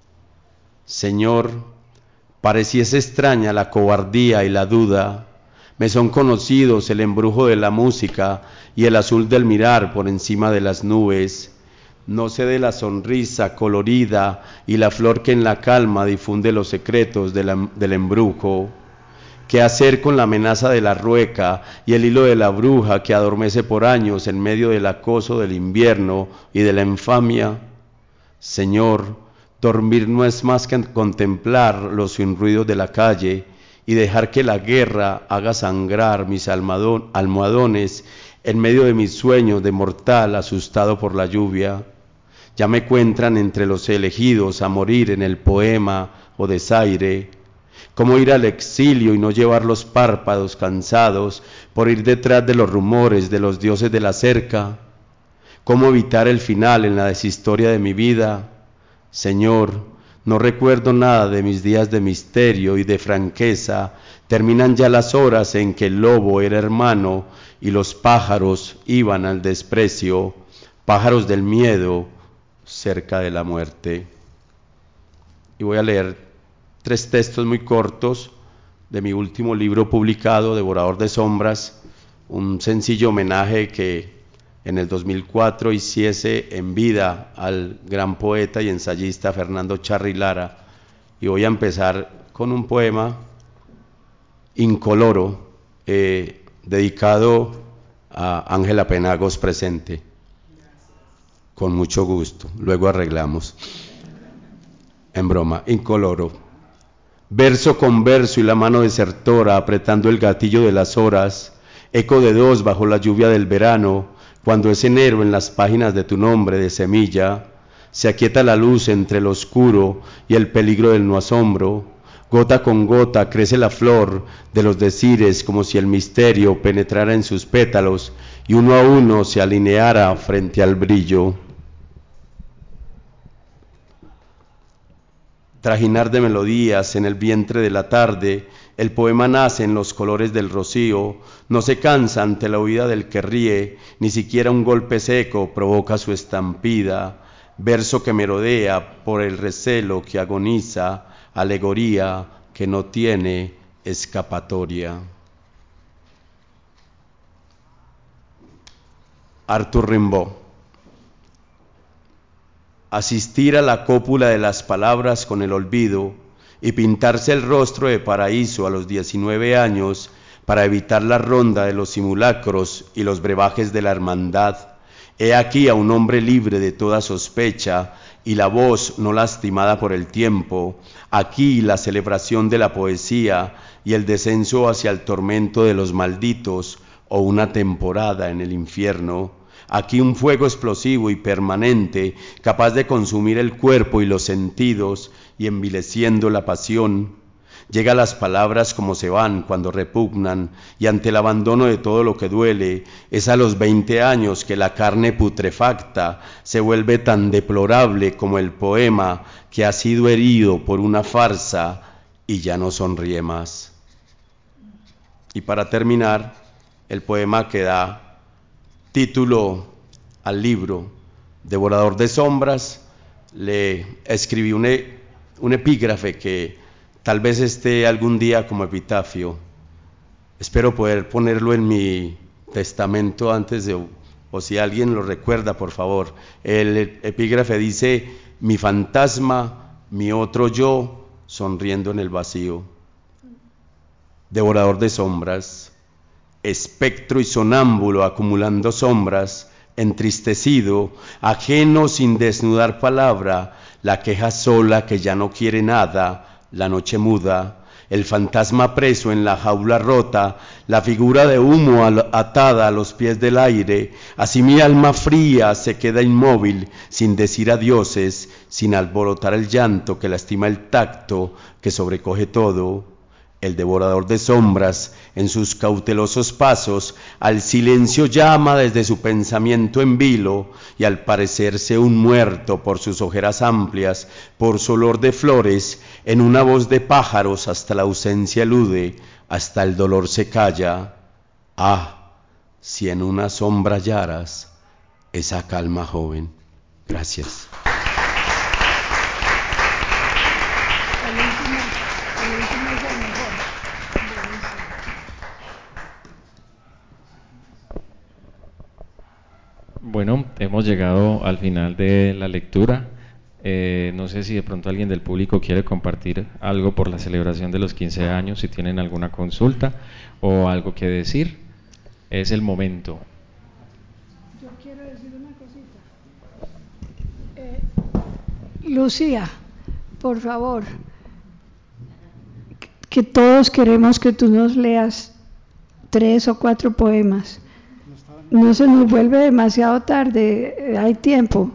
Señor, pareciese extraña la cobardía y la duda. Me son conocidos el embrujo de la música y el azul del mirar por encima de las nubes. No sé de la sonrisa colorida y la flor que en la calma difunde los secretos de la, del embrujo. ¿Qué hacer con la amenaza de la rueca y el hilo de la bruja que adormece por años en medio del acoso del invierno y de la infamia? Señor, dormir no es más que contemplar los sin ruidos de la calle y dejar que la guerra haga sangrar mis almohadones en medio de mis sueños de mortal asustado por la lluvia. Ya me cuentan entre los elegidos a morir en el poema o desaire. ¿Cómo ir al exilio y no llevar los párpados cansados por ir detrás de los rumores de los dioses de la cerca? ¿Cómo evitar el final en la deshistoria de mi vida? Señor, no recuerdo nada de mis días de misterio y de franqueza. Terminan ya las horas en que el lobo era hermano y los pájaros iban al desprecio, pájaros del miedo cerca de la muerte. Y voy a leer tres textos muy cortos de mi último libro publicado, Devorador de Sombras, un sencillo homenaje que en el dos mil cuatro hiciese en vida al gran poeta y ensayista Fernando Charri Lara. Y voy a empezar con un poema incoloro, eh, dedicado a Ángela Penagos presente. Con mucho gusto, luego arreglamos. En broma, incoloro. Verso con verso y la mano desertora apretando el gatillo de las horas, eco de dos bajo la lluvia del verano, cuando es enero en las páginas de tu nombre de semilla, se aquieta la luz entre el oscuro y el peligro del no asombro, gota con gota crece la flor de los decires como si el misterio penetrara en sus pétalos y uno a uno se alineara frente al brillo. Trajinar de melodías en el vientre de la tarde, el poema nace en los colores del rocío, no se cansa ante la huida del que ríe, ni siquiera un golpe seco provoca su estampida, verso que merodea por el recelo que agoniza, alegoría que no tiene escapatoria. Arthur Rimbaud. Asistir a la cópula de las palabras con el olvido y pintarse el rostro de paraíso a los diecinueve años para evitar la ronda de los simulacros y los brebajes de la hermandad. He aquí a un hombre libre de toda sospecha y la voz no lastimada por el tiempo. Aquí la celebración de la poesía y el descenso hacia el tormento de los malditos o una temporada en el infierno. Aquí un fuego explosivo y permanente, capaz de consumir el cuerpo y los sentidos y envileciendo la pasión. Llega las palabras como se van cuando repugnan, y ante el abandono de todo lo que duele, es a los veinte años que la carne putrefacta se vuelve tan deplorable como el poema que ha sido herido por una farsa y ya no sonríe más. Y para terminar, el poema que da título al libro, Devorador de Sombras, le escribí un, e, un epígrafe que tal vez esté algún día como epitafio. Espero poder ponerlo en mi testamento antes de, o si alguien lo recuerda, por favor. El epígrafe dice: mi fantasma, mi otro yo, sonriendo en el vacío. Devorador de sombras, espectro y sonámbulo acumulando sombras, entristecido, ajeno sin desnudar palabra, la queja sola que ya no quiere nada, la noche muda, el fantasma preso en la jaula rota, la figura de humo atada a los pies del aire, así mi alma fría se queda inmóvil, sin decir adioses, sin alborotar el llanto que lastima el tacto, que sobrecoge todo. El devorador de sombras, en sus cautelosos pasos, al silencio llama desde su pensamiento en vilo, y al parecerse un muerto por sus ojeras amplias, por su olor de flores, en una voz de pájaros hasta la ausencia elude, hasta el dolor se calla. Ah, si en una sombra hallaras esa calma joven. Gracias. Bueno, hemos llegado al final de la lectura. Eh, no sé si de pronto alguien del público quiere compartir algo por la celebración de los quince años, si tienen alguna consulta o algo que decir. Es el momento. Yo quiero decir una cosita. Eh, Lucía, por favor, que todos queremos que tú nos leas tres o cuatro poemas. No se nos vuelve demasiado tarde, hay tiempo.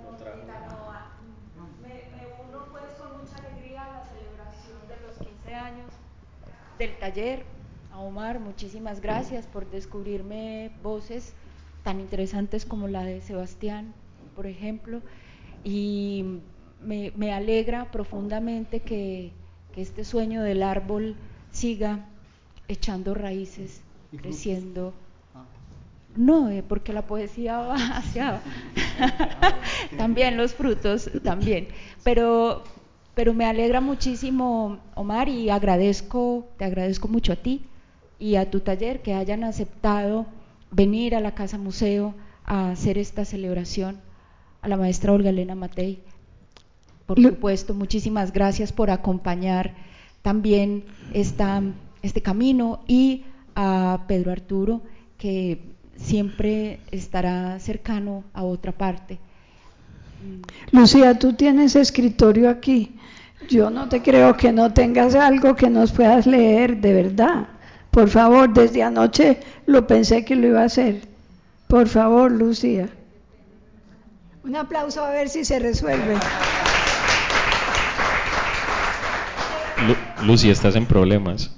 Me, me uno pues con mucha alegría a la celebración de los quince años del taller. A Omar, muchísimas gracias por descubrirme voces tan interesantes como la de Sebastián, por ejemplo, y me, me alegra profundamente que, que este sueño del árbol siga echando raíces, creciendo. No, eh, porque la poesía va hacia también los frutos, también. Pero, pero me alegra muchísimo, Omar, y agradezco, te agradezco mucho a ti y a tu taller que hayan aceptado venir a la Casa Museo a hacer esta celebración. A la maestra Olga Elena Matei, por supuesto, muchísimas gracias por acompañar también esta, este camino, y a Pedro Arturo, que siempre estará cercano a otra parte. Lucía, tú tienes escritorio aquí. Yo no te creo que no tengas algo que nos puedas leer, de verdad. Por favor, desde anoche lo pensé que lo iba a hacer. Por favor, Lucía. Un aplauso a ver si se resuelve. Lu Lucy, estás en problemas.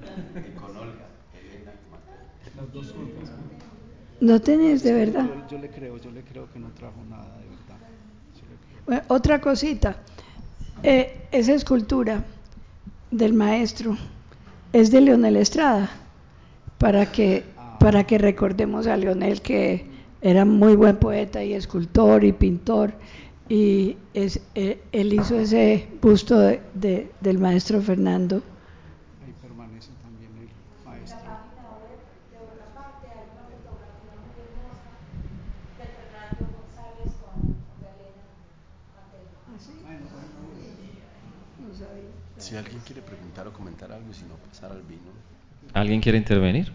¿No tenés, de verdad? Yo, yo le creo, yo le creo que no trajo nada, de verdad. Bueno, otra cosita, eh, esa escultura del maestro es de Leonel Estrada, para que, para que recordemos a Leonel, que era muy buen poeta y escultor y pintor, y es, eh, él hizo ese busto de, de, del maestro Fernando. Ahí permanece también el maestro. No sabía. Si alguien quiere preguntar o comentar algo, si no, pasar al vino. ¿Alguien quiere intervenir?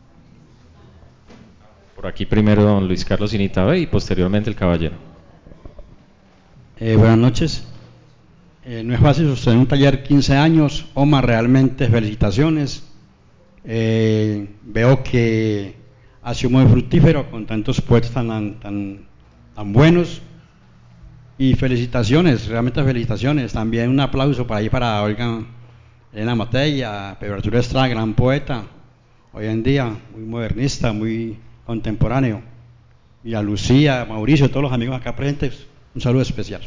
Por aquí primero don Luis Carlos Initabe y posteriormente el caballero. Eh, buenas noches. Eh, no es fácil sostener un taller quince años. Omar, realmente felicitaciones. Eh, veo que ha sido muy fructífero con tantos poetas tan, tan, tan buenos. Y felicitaciones, realmente felicitaciones. También un aplauso para ahí para Olga Elena Matei, a Pedro Arturo Estrada, gran poeta, hoy en día, muy modernista, muy contemporáneo. Y a Lucía, a Mauricio, a todos los amigos acá presentes, un saludo especial.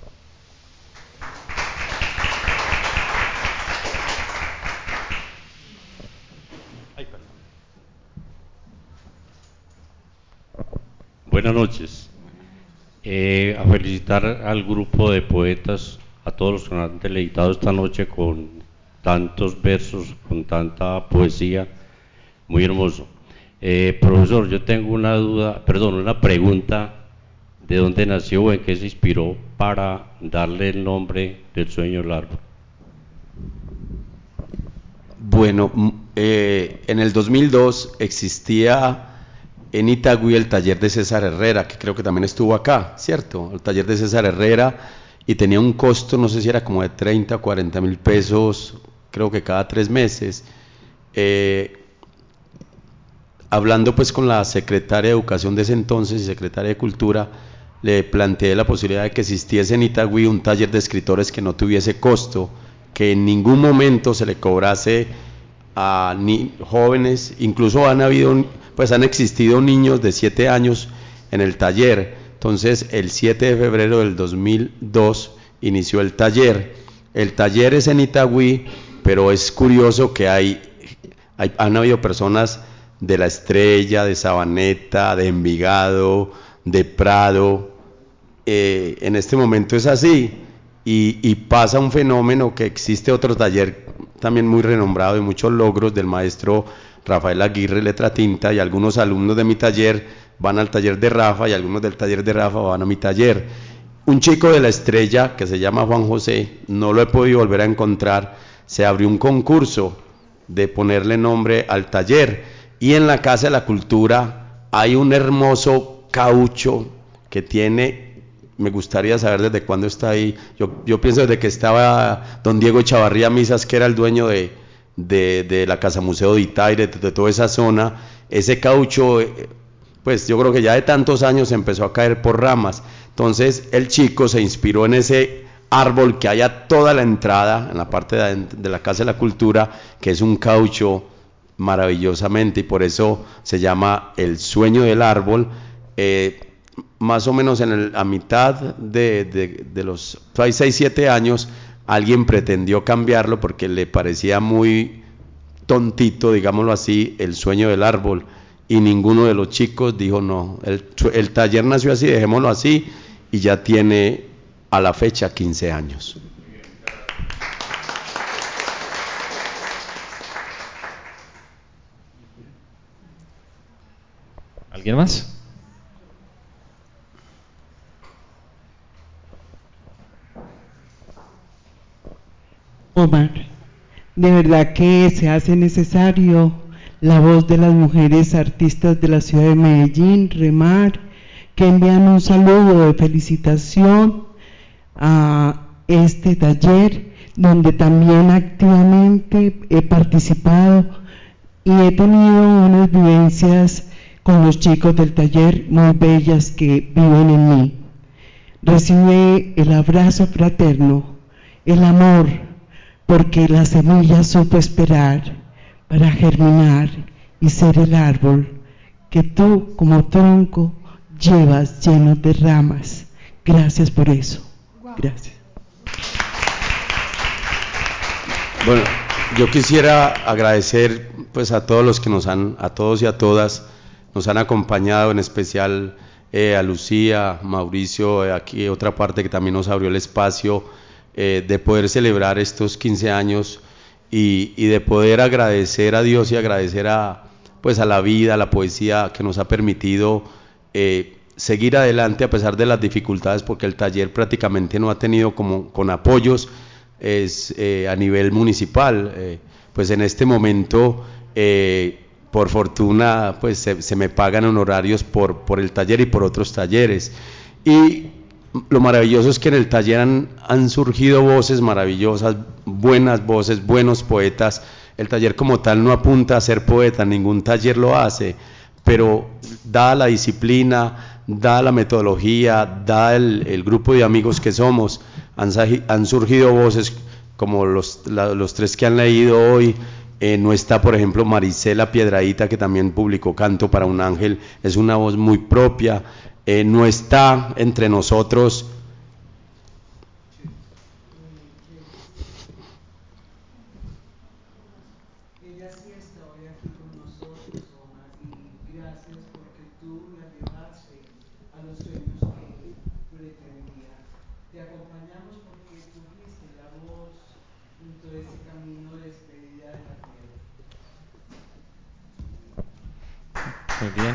Buenas noches. Eh, a felicitar al grupo de poetas, a todos los que nos han deleitado esta noche con tantos versos, con tanta poesía, muy hermoso. Eh, profesor, yo tengo una duda, perdón, una pregunta, ¿de dónde nació o en qué se inspiró para darle el nombre del sueño del árbol? Bueno, eh, en el dos mil dos existía en Itagüí el taller de César Herrera, que creo que también estuvo acá, ¿cierto? El taller de César Herrera, y tenía un costo, no sé si era como de treinta o cuarenta mil pesos, creo que cada tres meses. Eh, hablando pues con la secretaria de Educación de ese entonces y secretaria de Cultura, le planteé la posibilidad de que existiese en Itagüí un taller de escritores que no tuviese costo, que en ningún momento se le cobrase a ni jóvenes, incluso han habido, pues han existido niños de siete años en el taller. Entonces el siete de febrero del dos mil dos inició el taller. El taller es en Itagüí, pero es curioso que hay, hay han habido personas de La Estrella, de Sabaneta, de Envigado, de Prado. Eh, en este momento es así, y, y pasa un fenómeno que existe otro taller también muy renombrado y muchos logros del maestro Rafael Aguirre, letra tinta, y algunos alumnos de mi taller van al taller de Rafa y algunos del taller de Rafa van a mi taller. Un chico de La Estrella que se llama Juan José, no lo he podido volver a encontrar, se abrió un concurso de ponerle nombre al taller, y en la Casa de la Cultura hay un hermoso caucho que tiene, me gustaría saber desde cuándo está ahí. Yo, yo pienso desde que estaba don Diego Chavarría Misas, que era el dueño de, de, de la Casa Museo de Itaire, de, de toda esa zona. Ese caucho, pues yo creo que ya de tantos años empezó a caer por ramas. Entonces el chico se inspiró en ese árbol que hay a toda la entrada, en la parte de, de la Casa de la Cultura, que es un caucho maravillosamente, y por eso se llama el sueño del árbol. Eh, más o menos en el, a mitad de, de, de los seis, siete años, alguien pretendió cambiarlo porque le parecía muy tontito, digámoslo así, el sueño del árbol, y ninguno de los chicos dijo no, el, el taller nació así, dejémoslo así, y ya tiene a la fecha quince años. ¿Alguien más? Omar, de verdad que se hace necesario la voz de las mujeres artistas de la ciudad de Medellín, Remar, que envían un saludo de felicitación a este taller, donde también activamente he participado y he tenido unas vivencias con los chicos del taller muy bellas que viven en mí. Recibe el abrazo fraterno, el amor, porque la semilla supo esperar para germinar y ser el árbol que tú como tronco llevas lleno de ramas. Gracias por eso. Gracias. Bueno, yo quisiera agradecer pues a todos los que nos han, a todos y a todas, nos han acompañado, en especial eh, a Lucía, Mauricio, eh, aquí otra parte que también nos abrió el espacio, eh, de poder celebrar estos quince años y, y de poder agradecer a Dios y agradecer a, pues a la vida, a la poesía que nos ha permitido eh, seguir adelante a pesar de las dificultades, porque el taller prácticamente no ha tenido como con apoyos. es eh, a nivel municipal. Eh, pues en este momento, eh, por fortuna, pues se, se me pagan honorarios por, por el taller y por otros talleres. Y lo maravilloso es que en el taller han, han surgido voces maravillosas, buenas voces, buenos poetas. El taller como tal no apunta a ser poeta, ningún taller lo hace, pero dada la disciplina, dada la metodología, dada el, el grupo de amigos que somos, han, han surgido voces como los, la, los tres que han leído hoy. Eh, no está, por ejemplo, Marisela Piedradita, que también publicó Canto para un Ángel, es una voz muy propia. Eh, no está entre nosotros ella sí está hoy aquí con nosotros, Omar, y gracias porque tú la llevaste a los sueños que pretendía. Te acompañamos porque tú fuiste la voz en todo este camino de despedida de la tierra. Muy bien.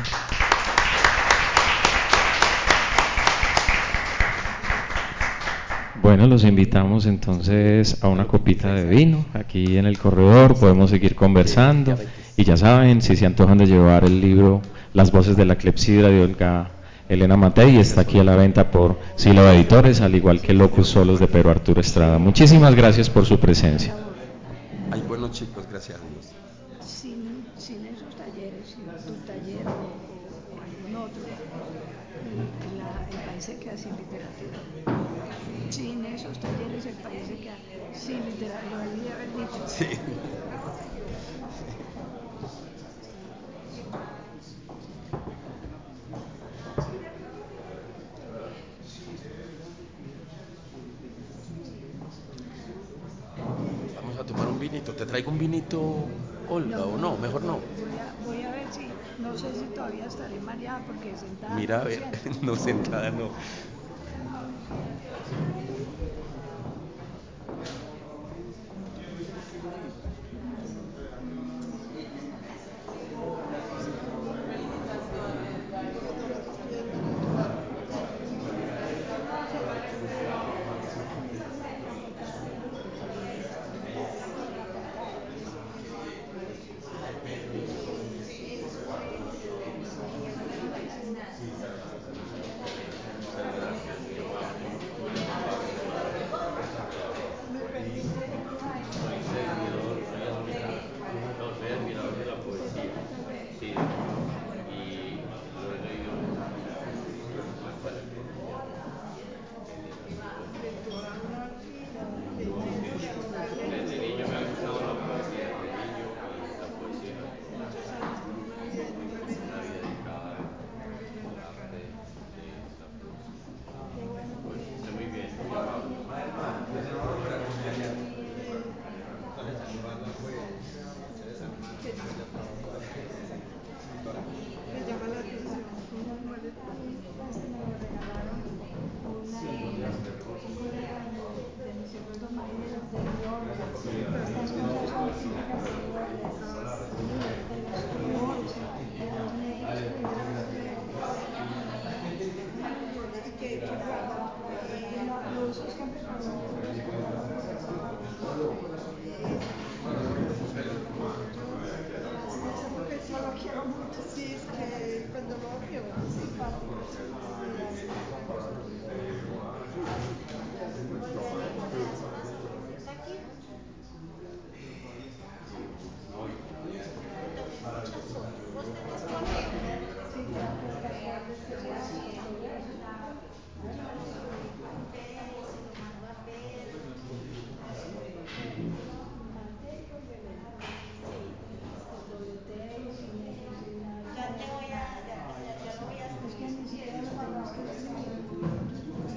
Bueno, los invitamos entonces a una copita de vino aquí en el corredor, podemos seguir conversando y ya saben, si se antojan de llevar el libro Las voces de la clepsidra de Olga Elena Matei, está aquí a la venta por Silo Editores, al igual que Locus Solos de Pedro Arturo Estrada. Muchísimas gracias por su presencia. Ay, bueno chicos, gracias a Dios. Sin, sin esos talleres, sin tu taller o, o, o algún otro, el, la, el país se queda sin literatura. Sin esos talleres el país se queda sin literatura, lo debí haber dicho. Sí. Vamos a tomar un vinito. ¿Te traigo un vinito, Olga, no, o no? Mejor no. Voy a, voy a ver si, no sé si todavía estaré mareada porque sentada. Mira, a ver, no sentada no.